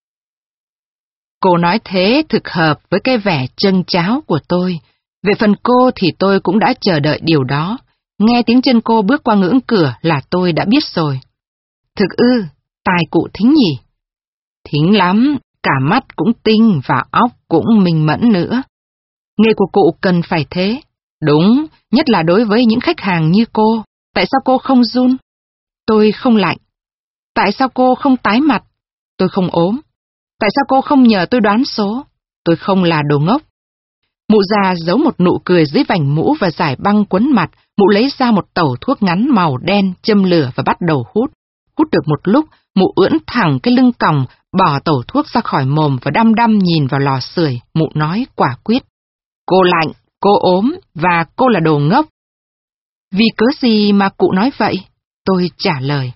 Cô nói thế thực hợp với cái vẻ châng cháo của tôi. Về phần cô thì tôi cũng đã chờ đợi điều đó. Nghe tiếng chân cô bước qua ngưỡng cửa là tôi đã biết rồi. Thực ư, tai cụ thính nhỉ? Thính lắm, cả mắt cũng tinh và óc cũng minh mẫn nữa. Nghề của cụ cần phải thế. Đúng, nhất là đối với những khách hàng như cô. Tại sao cô không run? Tôi không lạnh. Tại sao cô không tái mặt? Tôi không ốm. Tại sao cô không nhờ tôi đoán số? Tôi không là đồ ngốc. Mụ già giấu một nụ cười dưới vành mũ và giải băng quấn mặt. Mụ lấy ra một tẩu thuốc ngắn màu đen, châm lửa và bắt đầu hút. Hút được một lúc, mụ ưỡn thẳng cái lưng còng, bỏ tẩu thuốc ra khỏi mồm và đăm đăm nhìn vào lò sưởi. Mụ nói quả quyết. Cô lạnh, cô ốm và cô là đồ ngốc. Vì cớ gì mà cụ nói vậy? Tôi trả lời.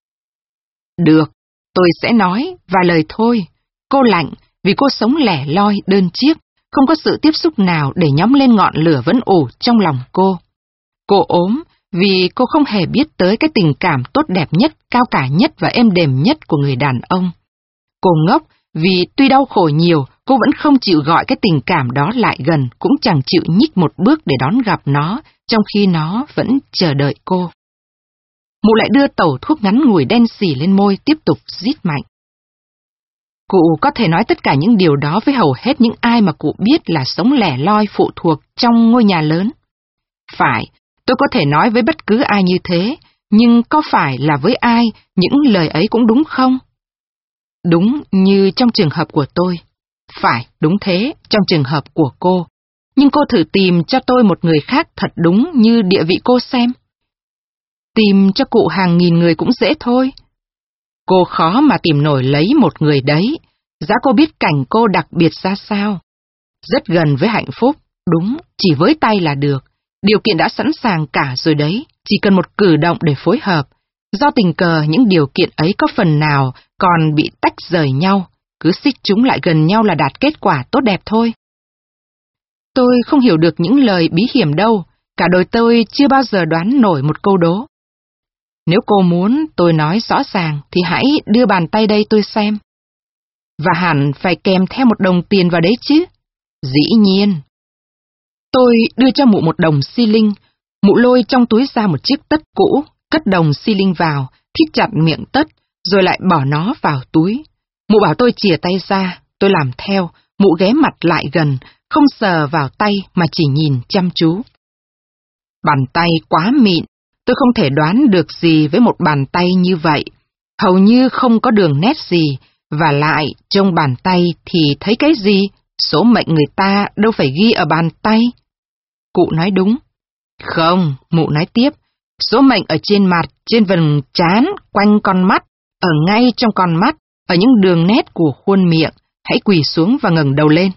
Được, tôi sẽ nói và lời thôi. Cô lạnh vì cô sống lẻ loi đơn chiếc, không có sự tiếp xúc nào để nhóm lên ngọn lửa vẫn ủ trong lòng cô. Cô ốm vì cô không hề biết tới cái tình cảm tốt đẹp nhất, cao cả nhất và êm đềm nhất của người đàn ông. Cô ngốc vì tuy đau khổ nhiều, cô vẫn không chịu gọi cái tình cảm đó lại gần, cũng chẳng chịu nhích một bước để đón gặp nó, trong khi nó vẫn chờ đợi cô. Mụ lại đưa tẩu thuốc ngắn ngủi đen xỉ lên môi, tiếp tục rít mạnh. Cụ có thể nói tất cả những điều đó với hầu hết những ai mà cụ biết là sống lẻ loi phụ thuộc trong ngôi nhà lớn. Phải, tôi có thể nói với bất cứ ai như thế, nhưng có phải là với ai những lời ấy cũng đúng không? Đúng như trong trường hợp của tôi. Phải, đúng thế, trong trường hợp của cô. Nhưng cô thử tìm cho tôi một người khác thật đúng như địa vị cô xem. Tìm cho cụ hàng nghìn người cũng dễ thôi. Cô khó mà tìm nổi lấy một người đấy, giá cô biết cảnh cô đặc biệt ra sao. Rất gần với hạnh phúc, đúng, chỉ với tay là được. Điều kiện đã sẵn sàng cả rồi đấy, chỉ cần một cử động để phối hợp. Do tình cờ những điều kiện ấy có phần nào còn bị tách rời nhau, cứ xích chúng lại gần nhau là đạt kết quả tốt đẹp thôi. Tôi không hiểu được những lời bí hiểm đâu, cả đời tôi chưa bao giờ đoán nổi một câu đố. Nếu cô muốn tôi nói rõ ràng thì hãy đưa bàn tay đây tôi xem. Và hẳn phải kèm theo một đồng tiền vào đấy chứ. Dĩ nhiên. Tôi đưa cho mụ một đồng xi linh, mụ lôi trong túi ra một chiếc tất cũ, cất đồng xi linh vào, thít chặt miệng tất, rồi lại bỏ nó vào túi. Mụ bảo tôi chìa tay ra, tôi làm theo, mụ ghé mặt lại gần, không sờ vào tay mà chỉ nhìn chăm chú. Bàn tay quá mịn, tôi không thể đoán được gì với một bàn tay như vậy, hầu như không có đường nét gì, và lại trong bàn tay thì thấy cái gì, số mệnh người ta đâu phải ghi ở bàn tay. Cụ nói đúng. Không, mụ nói tiếp, số mệnh ở trên mặt, trên vầng trán, quanh con mắt, ở ngay trong con mắt, ở những đường nét của khuôn miệng, hãy quỳ xuống và ngẩng đầu lên.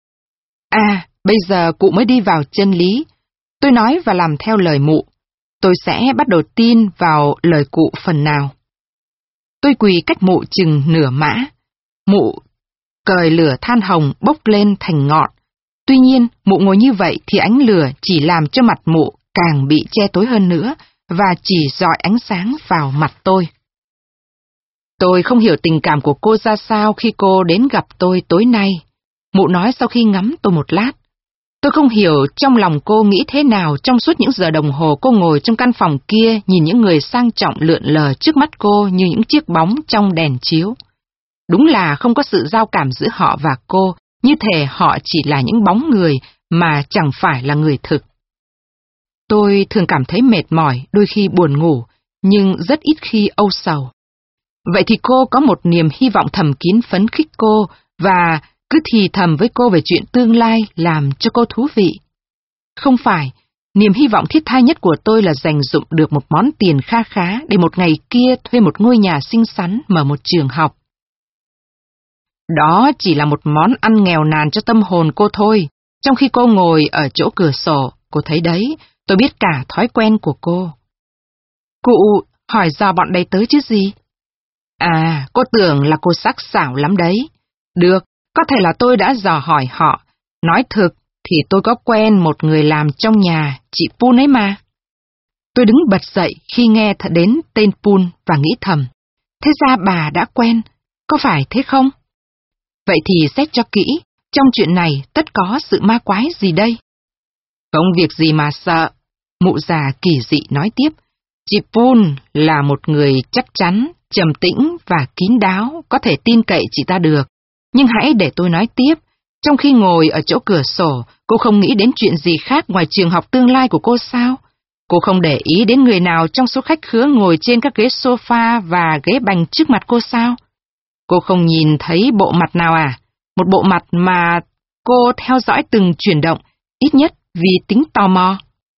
À, bây giờ cụ mới đi vào chân lý. Tôi nói và làm theo lời mụ. Tôi sẽ bắt đầu tin vào lời cụ phần nào. Tôi quỳ cách mụ chừng nửa mã. Mụ cời lửa than hồng bốc lên thành ngọn. Tuy nhiên, mụ ngồi như vậy thì ánh lửa chỉ làm cho mặt mụ càng bị che tối hơn nữa và chỉ rọi ánh sáng vào mặt tôi. Tôi không hiểu tình cảm của cô ra sao khi cô đến gặp tôi tối nay. Mụ nói sau khi ngắm tôi một lát. Tôi không hiểu trong lòng cô nghĩ thế nào trong suốt những giờ đồng hồ cô ngồi trong căn phòng kia nhìn những người sang trọng lượn lờ trước mắt cô như những chiếc bóng trong đèn chiếu. Đúng là không có sự giao cảm giữa họ và cô, như thể họ chỉ là những bóng người mà chẳng phải là người thực. Tôi thường cảm thấy mệt mỏi, đôi khi buồn ngủ, nhưng rất ít khi âu sầu. Vậy thì cô có một niềm hy vọng thầm kín phấn khích cô và cứ thì thầm với cô về chuyện tương lai làm cho cô thú vị. Không phải, niềm hy vọng thiết tha nhất của tôi là dành dụm được một món tiền kha khá để một ngày kia thuê một ngôi nhà xinh xắn mở một trường học. Đó chỉ là một món ăn nghèo nàn cho tâm hồn cô thôi. Trong khi cô ngồi ở chỗ cửa sổ, cô thấy đấy, tôi biết cả thói quen của cô. Cụ hỏi dò bọn đấy tới chứ gì? À, cô tưởng là cô sắc sảo lắm đấy. Được, có thể là tôi đã dò hỏi họ. Nói thực thì tôi có quen một người làm trong nhà, chị Pun ấy mà. Tôi đứng bật dậy khi nghe đến tên Pun và nghĩ thầm. Thế ra bà đã quen, có phải thế không? Vậy thì xét cho kỹ, trong chuyện này tất có sự ma quái gì đây? Không việc gì mà sợ, mụ già kỳ dị nói tiếp. Chị Pun là một người chắc chắn, trầm tĩnh và kín đáo, có thể tin cậy chị ta được. Nhưng hãy để tôi nói tiếp, trong khi ngồi ở chỗ cửa sổ, cô không nghĩ đến chuyện gì khác ngoài trường học tương lai của cô sao? Cô không để ý đến người nào trong số khách khứa ngồi trên các ghế sofa và ghế bành trước mặt cô sao? Cô không nhìn thấy bộ mặt nào à? Một bộ mặt mà cô theo dõi từng chuyển động, ít nhất vì tính tò mò.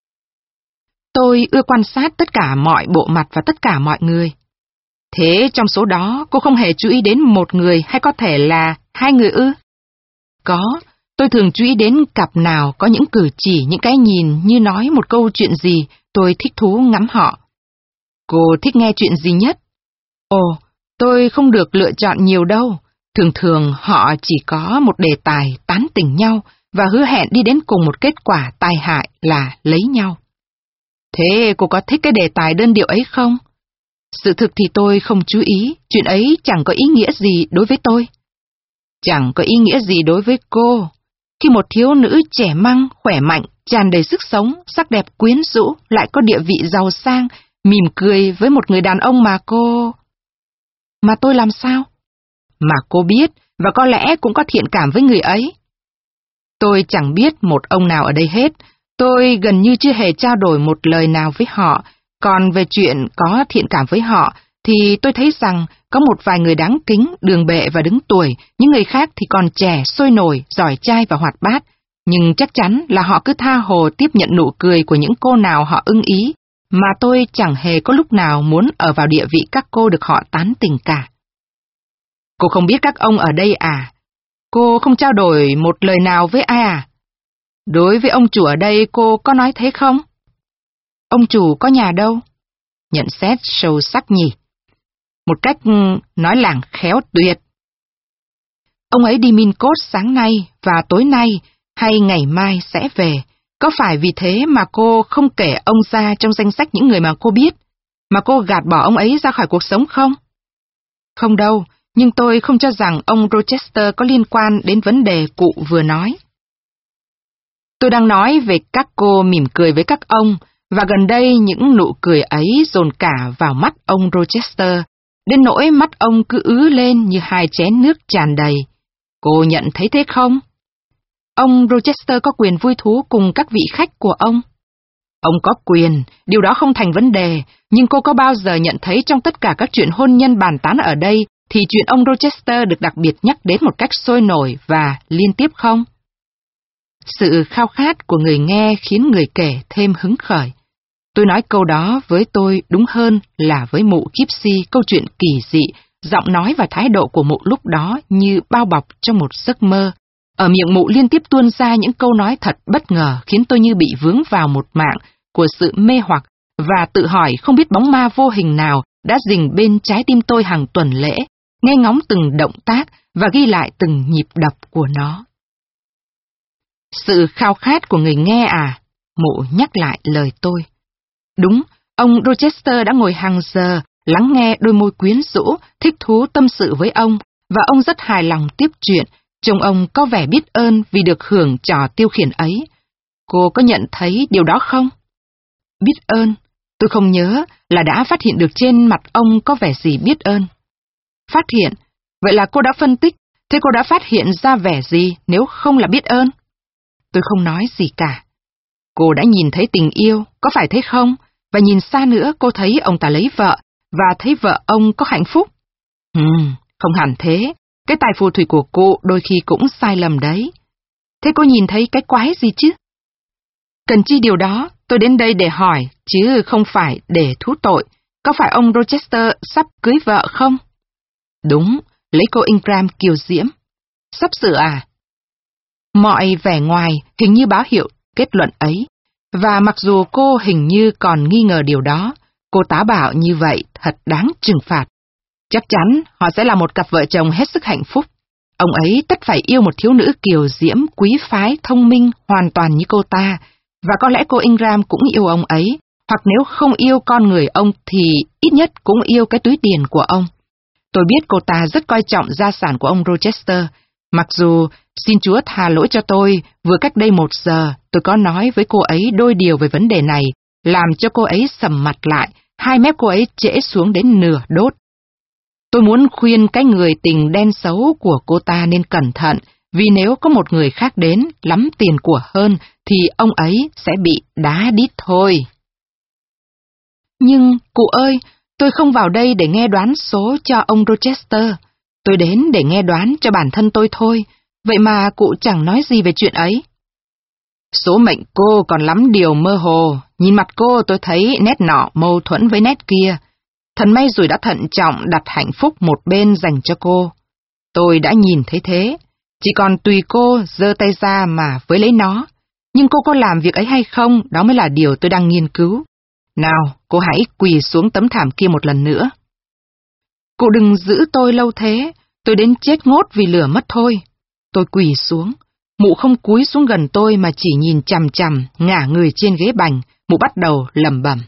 Tôi ưa quan sát tất cả mọi bộ mặt và tất cả mọi người. Thế trong số đó, cô không hề chú ý đến một người hay có thể là hai người ư? Có, tôi thường chú ý đến cặp nào có những cử chỉ, những cái nhìn như nói một câu chuyện gì, tôi thích thú ngắm họ. Cô thích nghe chuyện gì nhất? Ồ, tôi không được lựa chọn nhiều đâu. Thường thường họ chỉ có một đề tài tán tỉnh nhau và hứa hẹn đi đến cùng một kết quả tai hại là lấy nhau. Thế cô có thích cái đề tài đơn điệu ấy không? Sự thực thì tôi không chú ý, chuyện ấy chẳng có ý nghĩa gì đối với tôi. Chẳng có ý nghĩa gì đối với cô. Khi một thiếu nữ trẻ măng, khỏe mạnh, tràn đầy sức sống, sắc đẹp quyến rũ, lại có địa vị giàu sang, mỉm cười với một người đàn ông mà cô... Mà tôi làm sao? Mà cô biết, và có lẽ cũng có thiện cảm với người ấy. Tôi chẳng biết một ông nào ở đây hết, tôi gần như chưa hề trao đổi một lời nào với họ, còn về chuyện có thiện cảm với họ, thì tôi thấy rằng có một vài người đáng kính, đường bệ và đứng tuổi, những người khác thì còn trẻ, sôi nổi, giỏi trai và hoạt bát, nhưng chắc chắn là họ cứ tha hồ tiếp nhận nụ cười của những cô nào họ ưng ý, mà tôi chẳng hề có lúc nào muốn ở vào địa vị các cô được họ tán tỉnh cả. Cô không biết các ông ở đây à? Cô không trao đổi một lời nào với ai à? Đối với ông chủ ở đây cô có nói thế không? Ông chủ có nhà đâu? Nhận xét sâu sắc nhỉ? Một cách nói lảng khéo tuyệt. Ông ấy đi Mincốt sáng nay và tối nay hay ngày mai sẽ về. Có phải vì thế mà cô không kể ông ra trong danh sách những người mà cô biết, mà cô gạt bỏ ông ấy ra khỏi cuộc sống không? Không đâu, nhưng tôi không cho rằng ông Rochester có liên quan đến vấn đề cụ vừa nói. Tôi đang nói về các cô mỉm cười với các ông, và gần đây những nụ cười ấy dồn cả vào mắt ông Rochester, đến nỗi mắt ông cứ ứ lên như hai chén nước tràn đầy. Cô nhận thấy thế không? Ông Rochester có quyền vui thú cùng các vị khách của ông. Ông có quyền, điều đó không thành vấn đề, nhưng cô có bao giờ nhận thấy trong tất cả các chuyện hôn nhân bàn tán ở đây, thì chuyện ông Rochester được đặc biệt nhắc đến một cách sôi nổi và liên tiếp không? Sự khao khát của người nghe khiến người kể thêm hứng khởi. Tôi nói câu đó với tôi đúng hơn là với mụ Gypsy, câu chuyện kỳ dị, giọng nói và thái độ của mụ lúc đó như bao bọc trong một giấc mơ. Ở miệng mụ liên tiếp tuôn ra những câu nói thật bất ngờ khiến tôi như bị vướng vào một mạng của sự mê hoặc và tự hỏi không biết bóng ma vô hình nào đã rình bên trái tim tôi hàng tuần lễ, nghe ngóng từng động tác và ghi lại từng nhịp đập của nó. Sự khao khát của người nghe à? Mụ nhắc lại lời tôi. Đúng, ông Rochester đã ngồi hàng giờ, lắng nghe đôi môi quyến rũ, thích thú tâm sự với ông, và ông rất hài lòng tiếp chuyện, trông ông có vẻ biết ơn vì được hưởng trò tiêu khiển ấy. Cô có nhận thấy điều đó không? Biết ơn, tôi không nhớ là đã phát hiện được trên mặt ông có vẻ gì biết ơn. Phát hiện, vậy là cô đã phân tích, thế cô đã phát hiện ra vẻ gì nếu không là biết ơn? Tôi không nói gì cả. Cô đã nhìn thấy tình yêu, có phải thế không? Và nhìn xa nữa cô thấy ông ta lấy vợ, và thấy vợ ông có hạnh phúc. Không hẳn thế. Cái tài phù thủy của cô đôi khi cũng sai lầm đấy. Thế cô nhìn thấy cái quái gì chứ? Cần chi điều đó, tôi đến đây để hỏi, chứ không phải để thú tội. Có phải ông Rochester sắp cưới vợ không? Đúng, lấy cô Ingram kiều diễm. Sắp sửa à? Mọi vẻ ngoài hình như báo hiệu kết luận ấy. Và mặc dù cô hình như còn nghi ngờ điều đó, cô táo bạo như vậy thật đáng trừng phạt. Chắc chắn họ sẽ là một cặp vợ chồng hết sức hạnh phúc. Ông ấy tất phải yêu một thiếu nữ kiều diễm, quý phái, thông minh, hoàn toàn như cô ta. Và có lẽ cô Ingram cũng yêu ông ấy, hoặc nếu không yêu con người ông thì ít nhất cũng yêu cái túi tiền của ông. Tôi biết cô ta rất coi trọng gia sản của ông Rochester, mặc dù, xin Chúa tha lỗi cho tôi, vừa cách đây 1 giờ, tôi có nói với cô ấy đôi điều về vấn đề này, làm cho cô ấy sầm mặt lại, hai mép cô ấy trễ xuống đến nửa đốt. Tôi muốn khuyên cái người tình đen xấu của cô ta nên cẩn thận, vì nếu có một người khác đến, lắm tiền của hơn, thì ông ấy sẽ bị đá đít thôi. Nhưng, cụ ơi, tôi không vào đây để nghe đoán số cho ông Rochester. Tôi đến để nghe đoán cho bản thân tôi thôi, vậy mà cụ chẳng nói gì về chuyện ấy. Số mệnh cô còn lắm điều mơ hồ, nhìn mặt cô tôi thấy nét nọ mâu thuẫn với nét kia. Thần may rồi đã thận trọng đặt hạnh phúc một bên dành cho cô. Tôi đã nhìn thấy thế, chỉ còn tùy cô giơ tay ra mà với lấy nó. Nhưng cô có làm việc ấy hay không, đó mới là điều tôi đang nghiên cứu. Nào, cô hãy quỳ xuống tấm thảm kia một lần nữa. Cụ đừng giữ tôi lâu thế, tôi đến chết ngốt vì lửa mất thôi. Tôi quỳ xuống, mụ không cúi xuống gần tôi mà chỉ nhìn chằm chằm, ngả người trên ghế bành, mụ bắt đầu lẩm bẩm.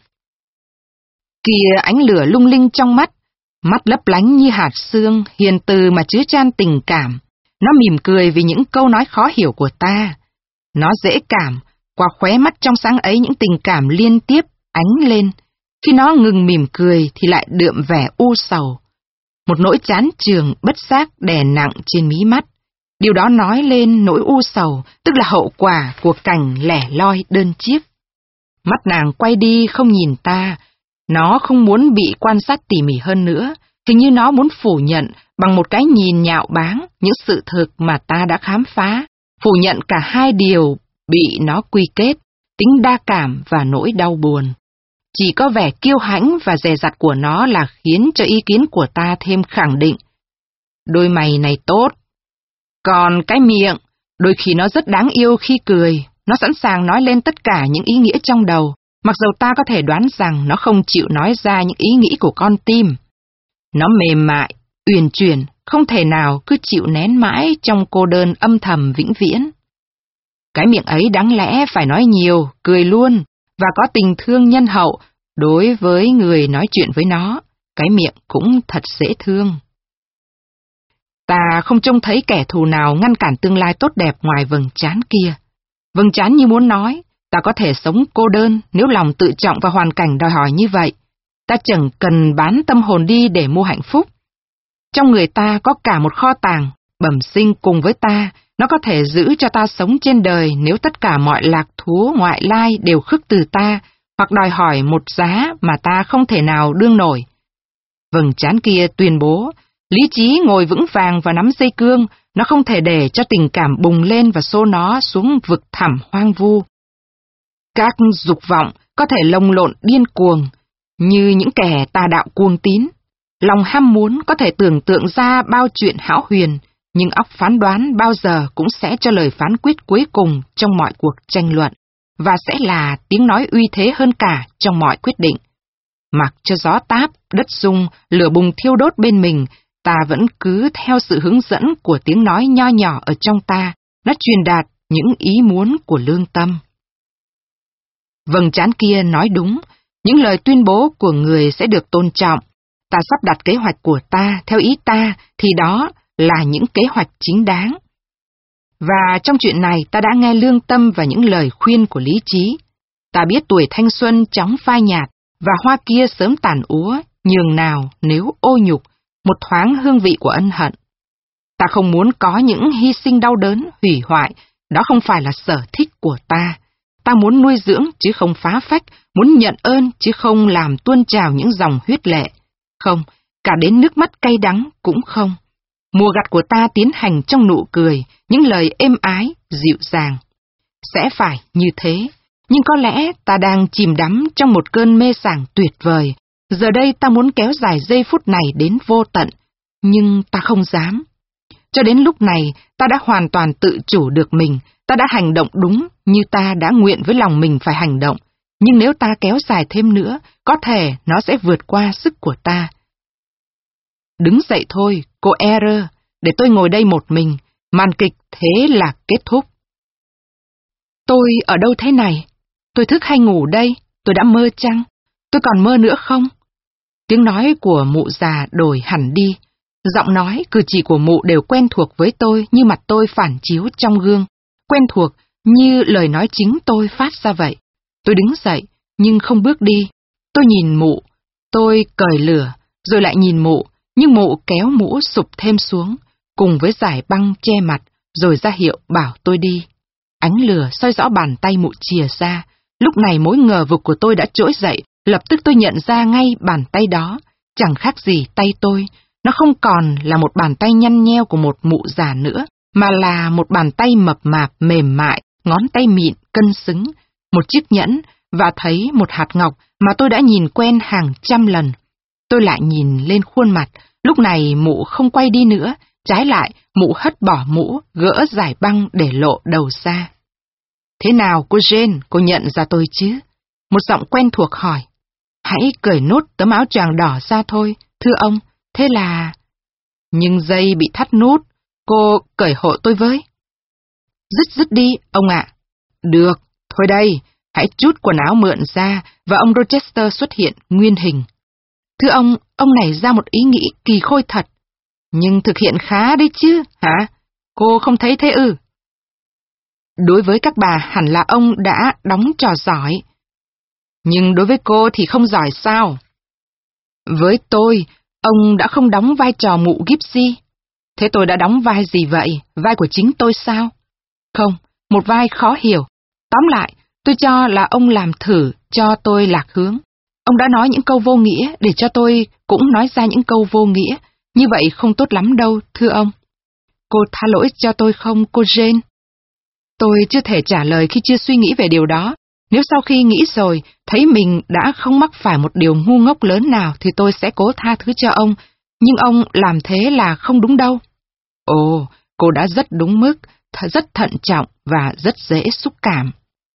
Kìa ánh lửa lung linh trong mắt lấp lánh như hạt sương, hiền từ mà chứa chan tình cảm. Nó mỉm cười vì những câu nói khó hiểu của ta. Nó dễ cảm, qua khóe mắt trong sáng ấy những tình cảm liên tiếp ánh lên. Khi nó ngừng mỉm cười thì lại đượm vẻ u sầu. Một nỗi chán chường bất giác đè nặng trên mí mắt. Điều đó nói lên nỗi u sầu, tức là hậu quả của cảnh lẻ loi đơn chiếc. Mắt nàng quay đi không nhìn ta. Nó không muốn bị quan sát tỉ mỉ hơn nữa, hình như nó muốn phủ nhận bằng một cái nhìn nhạo báng những sự thực mà ta đã khám phá, phủ nhận cả hai điều bị nó quy kết, tính đa cảm và nỗi đau buồn. Chỉ có vẻ kiêu hãnh và dè dặt của nó là khiến cho ý kiến của ta thêm khẳng định. Đôi mày này tốt. Còn cái miệng, đôi khi nó rất đáng yêu khi cười, nó sẵn sàng nói lên tất cả những ý nghĩa trong đầu. Mặc dầu ta có thể đoán rằng nó không chịu nói ra những ý nghĩ của con tim. Nó mềm mại, uyển chuyển, không thể nào cứ chịu nén mãi trong cô đơn âm thầm vĩnh viễn. Cái miệng ấy đáng lẽ phải nói nhiều, cười luôn, và có tình thương nhân hậu đối với người nói chuyện với nó. Cái miệng cũng thật dễ thương. Ta không trông thấy kẻ thù nào ngăn cản tương lai tốt đẹp ngoài vầng trán kia. Vầng trán như muốn nói, ta có thể sống cô đơn nếu lòng tự trọng và hoàn cảnh đòi hỏi như vậy. Ta chẳng cần bán tâm hồn đi để mua hạnh phúc. Trong người ta có cả một kho tàng, bẩm sinh cùng với ta, nó có thể giữ cho ta sống trên đời nếu tất cả mọi lạc thú ngoại lai đều khước từ ta, hoặc đòi hỏi một giá mà ta không thể nào đương nổi. Vầng trán kia tuyên bố, lý trí ngồi vững vàng và nắm dây cương, nó không thể để cho tình cảm bùng lên và xô nó xuống vực thẳm hoang vu. Các dục vọng có thể lồng lộn điên cuồng, như những kẻ tà đạo cuồng tín. Lòng ham muốn có thể tưởng tượng ra bao chuyện hão huyền, nhưng óc phán đoán bao giờ cũng sẽ cho lời phán quyết cuối cùng trong mọi cuộc tranh luận, và sẽ là tiếng nói uy thế hơn cả trong mọi quyết định. Mặc cho gió táp, đất rung, lửa bùng thiêu đốt bên mình, ta vẫn cứ theo sự hướng dẫn của tiếng nói nho nhỏ ở trong ta, nó truyền đạt những ý muốn của lương tâm. Vầng trán kia nói đúng, những lời tuyên bố của người sẽ được tôn trọng. Ta sắp đặt kế hoạch của ta theo ý ta thì đó là những kế hoạch chính đáng. Và trong chuyện này ta đã nghe lương tâm và những lời khuyên của lý trí. Ta biết tuổi thanh xuân chóng phai nhạt, và hoa kia sớm tàn úa, nhường nào nếu ô nhục, một thoáng hương vị của ân hận. Ta không muốn có những hy sinh đau đớn, hủy hoại, đó không phải là sở thích của ta. Ta muốn nuôi dưỡng chứ không phá phách, muốn nhận ơn chứ không làm tuôn trào những dòng huyết lệ. Không, cả đến nước mắt cay đắng cũng không. Mùa gặt của ta tiến hành trong nụ cười, những lời êm ái, dịu dàng. Sẽ phải như thế, nhưng có lẽ ta đang chìm đắm trong một cơn mê sảng tuyệt vời. Giờ đây ta muốn kéo dài giây phút này đến vô tận, nhưng ta không dám. Cho đến lúc này, ta đã hoàn toàn tự chủ được mình, ta đã hành động đúng như ta đã nguyện với lòng mình phải hành động. Nhưng nếu ta kéo dài thêm nữa, có thể nó sẽ vượt qua sức của ta. Đứng dậy thôi, cô Error, để tôi ngồi đây một mình, màn kịch thế là kết thúc. Tôi ở đâu thế này? Tôi thức hay ngủ đây? Tôi đã mơ chăng? Tôi còn mơ nữa không? Tiếng nói của mụ già đổi hẳn đi. Giọng nói, cử chỉ của mụ đều quen thuộc với tôi như mặt tôi phản chiếu trong gương. Quen thuộc như lời nói chính tôi phát ra vậy. Tôi đứng dậy, nhưng không bước đi. Tôi nhìn mụ, tôi cởi lửa, rồi lại nhìn mụ, nhưng mụ kéo mũ sụp thêm xuống, cùng với dải băng che mặt, rồi ra hiệu bảo tôi đi. Ánh lửa soi rõ bàn tay mụ chìa ra. Lúc này mối ngờ vực của tôi đã trỗi dậy, lập tức tôi nhận ra ngay bàn tay đó. Chẳng khác gì tay tôi, nó không còn là một bàn tay nhăn nheo của một mụ già nữa, mà là một bàn tay mập mạp mềm mại, ngón tay mịn, cân xứng, một chiếc nhẫn, và thấy một hạt ngọc mà tôi đã nhìn quen hàng trăm lần. Tôi lại nhìn lên khuôn mặt, lúc này mụ không quay đi nữa, trái lại mụ hất bỏ mũ, gỡ dải băng để lộ đầu ra. Thế nào cô Jane, cô nhận ra tôi chứ? Một giọng quen thuộc hỏi. Hãy cởi nốt tấm áo choàng đỏ ra thôi, thưa ông, thế là... Nhưng dây bị thắt nút, cô cởi hộ tôi với. Dứt đi, ông ạ. Được, thôi đây, hãy trút quần áo mượn ra, và ông Rochester xuất hiện nguyên hình. Thưa ông này ra một ý nghĩ kỳ khôi thật. Nhưng thực hiện khá đấy chứ, hả? Cô không thấy thế ư? Đối với các bà hẳn là ông đã đóng trò giỏi. Nhưng đối với cô thì không giỏi sao? Với tôi, ông đã không đóng vai trò mụ Gypsy. Thế tôi đã đóng vai gì vậy? Vai của chính tôi sao? Không, một vai khó hiểu. Tóm lại, tôi cho là ông làm thử cho tôi lạc hướng. Ông đã nói những câu vô nghĩa để cho tôi cũng nói ra những câu vô nghĩa. Như vậy không tốt lắm đâu, thưa ông. Cô tha lỗi cho tôi không, cô Jane? Tôi chưa thể trả lời khi chưa suy nghĩ về điều đó. Nếu sau khi nghĩ rồi, thấy mình đã không mắc phải một điều ngu ngốc lớn nào thì tôi sẽ cố tha thứ cho ông. Nhưng ông làm thế là không đúng đâu. Ồ, cô đã rất đúng mức, rất thận trọng và rất dễ xúc cảm.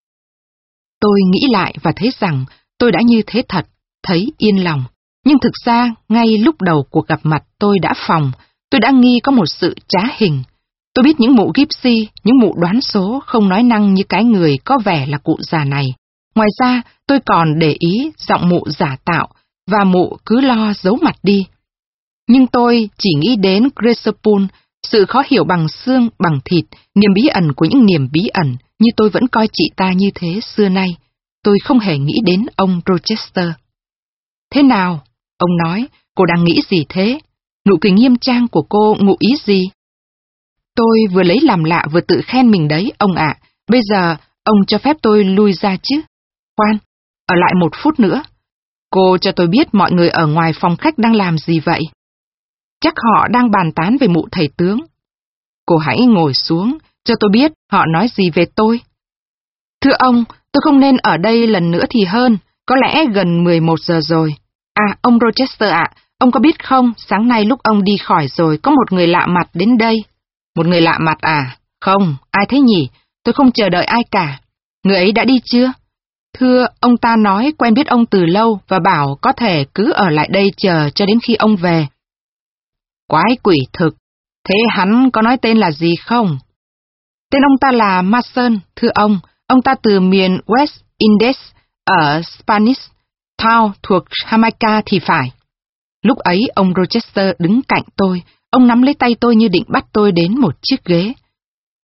Tôi nghĩ lại và thấy rằng tôi đã như thế thật, thấy yên lòng. Nhưng thực ra, ngay lúc đầu cuộc gặp mặt tôi đã phòng, tôi đã nghi có một sự trá hình. Tôi biết những mụ Gypsy, những mụ đoán số không nói năng như cái người có vẻ là cụ già này. Ngoài ra, tôi còn để ý giọng mụ giả tạo, và mụ cứ lo giấu mặt đi. Nhưng tôi chỉ nghĩ đến Grace Poole, sự khó hiểu bằng xương, bằng thịt, niềm bí ẩn của những niềm bí ẩn, như tôi vẫn coi chị ta như thế xưa nay. Tôi không hề nghĩ đến ông Rochester. Thế nào? Ông nói, cô đang nghĩ gì thế? Nụ cười nghiêm trang của cô ngụ ý gì? Tôi vừa lấy làm lạ vừa tự khen mình đấy, ông ạ. Bây giờ, ông cho phép tôi lui ra chứ? Khoan, ở lại 1 phút nữa. Cô cho tôi biết mọi người ở ngoài phòng khách đang làm gì vậy? Chắc họ đang bàn tán về mụ thầy tướng. Cô hãy ngồi xuống, cho tôi biết họ nói gì về tôi. Thưa ông, tôi không nên ở đây lần nữa thì hơn, có lẽ gần 11 giờ rồi. À, ông Rochester ạ, ông có biết không, sáng nay lúc ông đi khỏi rồi có một người lạ mặt đến đây. Một người lạ mặt à? Không, ai thế nhỉ? Tôi không chờ đợi ai cả. Người ấy đã đi chưa? Thưa, ông ta nói quen biết ông từ lâu và bảo có thể cứ ở lại đây chờ cho đến khi ông về. Quái quỷ thực. Thế hắn có nói tên là gì không? Tên ông ta là Mason, thưa ông. Ông ta từ miền West Indies ở Spanish Town thuộc Jamaica thì phải. Lúc ấy ông Rochester đứng cạnh tôi. Ông nắm lấy tay tôi như định bắt tôi đến một chiếc ghế.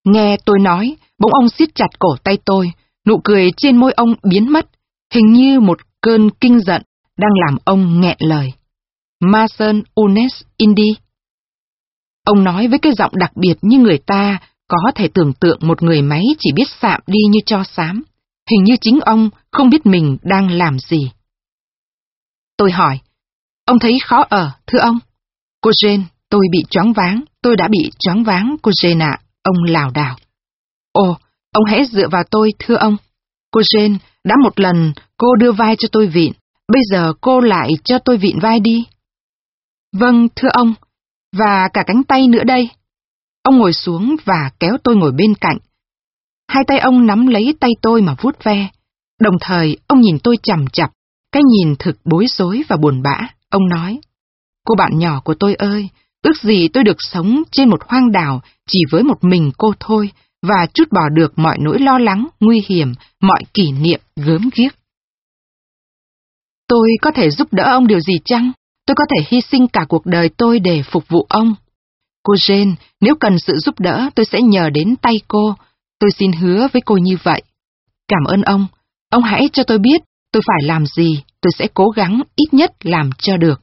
Nghe tôi nói, bỗng ông siết chặt cổ tay tôi, nụ cười trên môi ông biến mất, hình như một cơn kinh giận đang làm ông nghẹn lời. Mason Unes Indi. Ông nói với cái giọng đặc biệt như người ta có thể tưởng tượng một người máy chỉ biết sạm đi như tro xám. Hình như chính ông không biết mình đang làm gì. Tôi hỏi, ông thấy khó ở, thưa ông? Cô Jane, tôi bị choáng váng, tôi đã bị choáng váng, cô Jane ạ, ông lảo đảo. Ồ, ông hãy dựa vào tôi, thưa ông. Cô Jane, đã một lần cô đưa vai cho tôi vịn, bây giờ cô lại cho tôi vịn vai đi. Vâng, thưa ông, và cả cánh tay nữa đây. Ông ngồi xuống và kéo tôi ngồi bên cạnh. Hai tay ông nắm lấy tay tôi mà vuốt ve. Đồng thời, ông nhìn tôi chằm chằm, cái nhìn thực bối rối và buồn bã. Ông nói, cô bạn nhỏ của tôi ơi, ước gì tôi được sống trên một hoang đảo chỉ với một mình cô thôi, và trút bỏ được mọi nỗi lo lắng, nguy hiểm, mọi kỷ niệm gớm ghiếc. Tôi có thể giúp đỡ ông điều gì chăng? Tôi có thể hy sinh cả cuộc đời tôi để phục vụ ông. Cô Jane, nếu cần sự giúp đỡ, tôi sẽ nhờ đến tay cô. Tôi xin hứa với cô như vậy. Cảm ơn ông. Ông hãy cho tôi biết tôi phải làm gì, tôi sẽ cố gắng ít nhất làm cho được.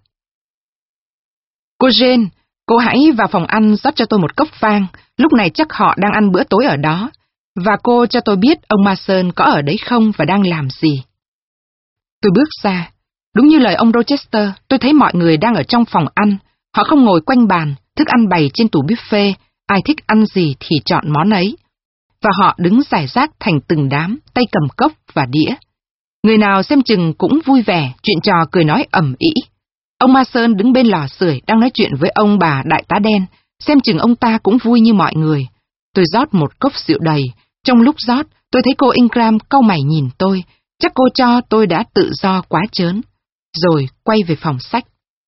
Cô Jane, cô hãy vào phòng ăn rót cho tôi một cốc vang, lúc này chắc họ đang ăn bữa tối ở đó. Và cô cho tôi biết ông Mason có ở đấy không và đang làm gì. Tôi bước ra. Đúng như lời ông Rochester, tôi thấy mọi người đang ở trong phòng ăn. Họ không ngồi quanh bàn, thức ăn bày trên tủ buffet, ai thích ăn gì thì chọn món ấy. Và họ đứng rải rác thành từng đám, tay cầm cốc và đĩa. Người nào xem chừng cũng vui vẻ, chuyện trò cười nói ầm ĩ. Ông Mason đứng bên lò sưởi đang nói chuyện với ông bà đại tá đen, xem chừng ông ta cũng vui như mọi người. Tôi rót một cốc rượu đầy. Trong lúc rót, tôi thấy cô Ingram cau mày nhìn tôi, chắc cô cho tôi đã tự do quá trớn. Rồi quay về phòng sách.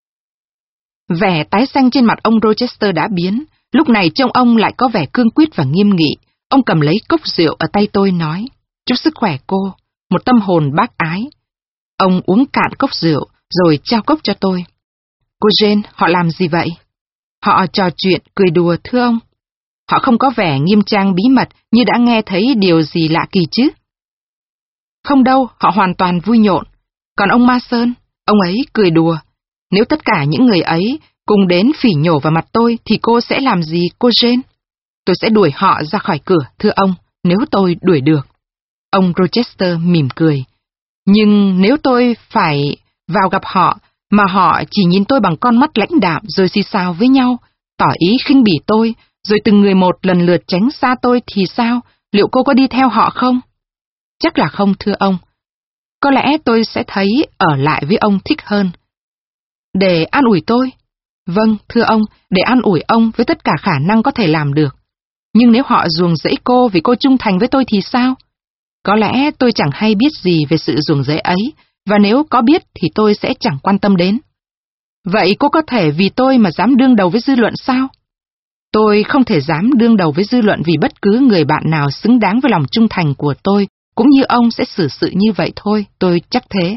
Vẻ tái xanh trên mặt ông Rochester đã biến, lúc này trông ông lại có vẻ cương quyết và nghiêm nghị. Ông cầm lấy cốc rượu ở tay tôi nói, chúc sức khỏe cô, một tâm hồn bác ái. Ông uống cạn cốc rượu, rồi trao cốc cho tôi. Cô Jane, họ làm gì vậy? Họ trò chuyện, cười đùa, thưa ông. Họ không có vẻ nghiêm trang bí mật như đã nghe thấy điều gì lạ kỳ chứ? Không đâu, họ hoàn toàn vui nhộn. Còn ông Mason, ông ấy cười đùa. Nếu tất cả những người ấy cùng đến phỉ nhổ vào mặt tôi thì cô sẽ làm gì, cô Jane? Tôi sẽ đuổi họ ra khỏi cửa, thưa ông, nếu tôi đuổi được. Ông Rochester mỉm cười. Nhưng nếu tôi phải vào gặp họ, mà họ chỉ nhìn tôi bằng con mắt lãnh đạm rồi xì xào với nhau, tỏ ý khinh bỉ tôi, rồi từng người một lần lượt tránh xa tôi thì sao? Liệu cô có đi theo họ không? Chắc là không, thưa ông. Có lẽ tôi sẽ thấy ở lại với ông thích hơn. Để an ủi tôi? Vâng, thưa ông, để an ủi ông với tất cả khả năng có thể làm được. Nhưng nếu họ ruồng rẫy cô vì cô trung thành với tôi thì sao? Có lẽ tôi chẳng hay biết gì về sự ruồng rẫy ấy, và nếu có biết thì tôi sẽ chẳng quan tâm đến. Vậy cô có thể vì tôi mà dám đương đầu với dư luận sao? Tôi không thể dám đương đầu với dư luận vì bất cứ người bạn nào xứng đáng với lòng trung thành của tôi, cũng như ông sẽ xử sự như vậy thôi, tôi chắc thế.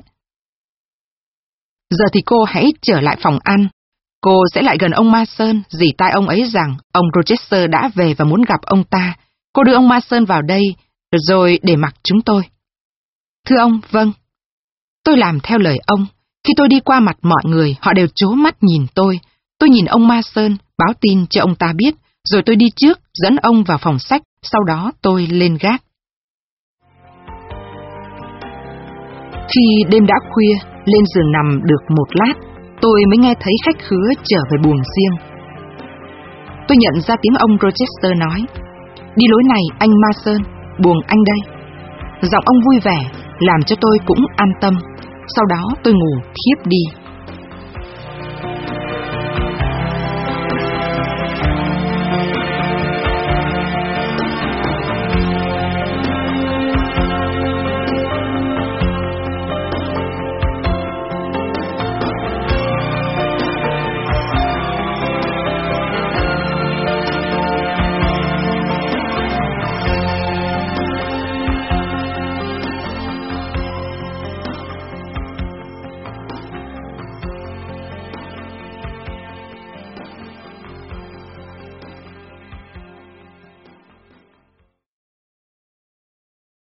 Giờ thì cô hãy trở lại phòng ăn. Cô sẽ lại gần ông Mason, rỉ tai ông ấy rằng ông Rochester đã về và muốn gặp ông ta. Cô đưa ông Mason vào đây, rồi để mặc chúng tôi. Thưa ông, vâng. Tôi làm theo lời ông. Khi tôi đi qua mặt mọi người, họ đều trố mắt nhìn tôi. Tôi nhìn ông Mason, báo tin cho ông ta biết, rồi tôi đi trước, dẫn ông vào phòng sách, sau đó tôi lên gác. Khi đêm đã khuya, lên giường nằm được một lát, tôi mới nghe thấy khách khứa trở về buồng riêng. Tôi nhận ra tiếng ông Rochester nói, đi lối này anh Mason, buồng anh đây. Giọng ông vui vẻ, làm cho tôi cũng an tâm. Sau đó tôi ngủ thiếp đi.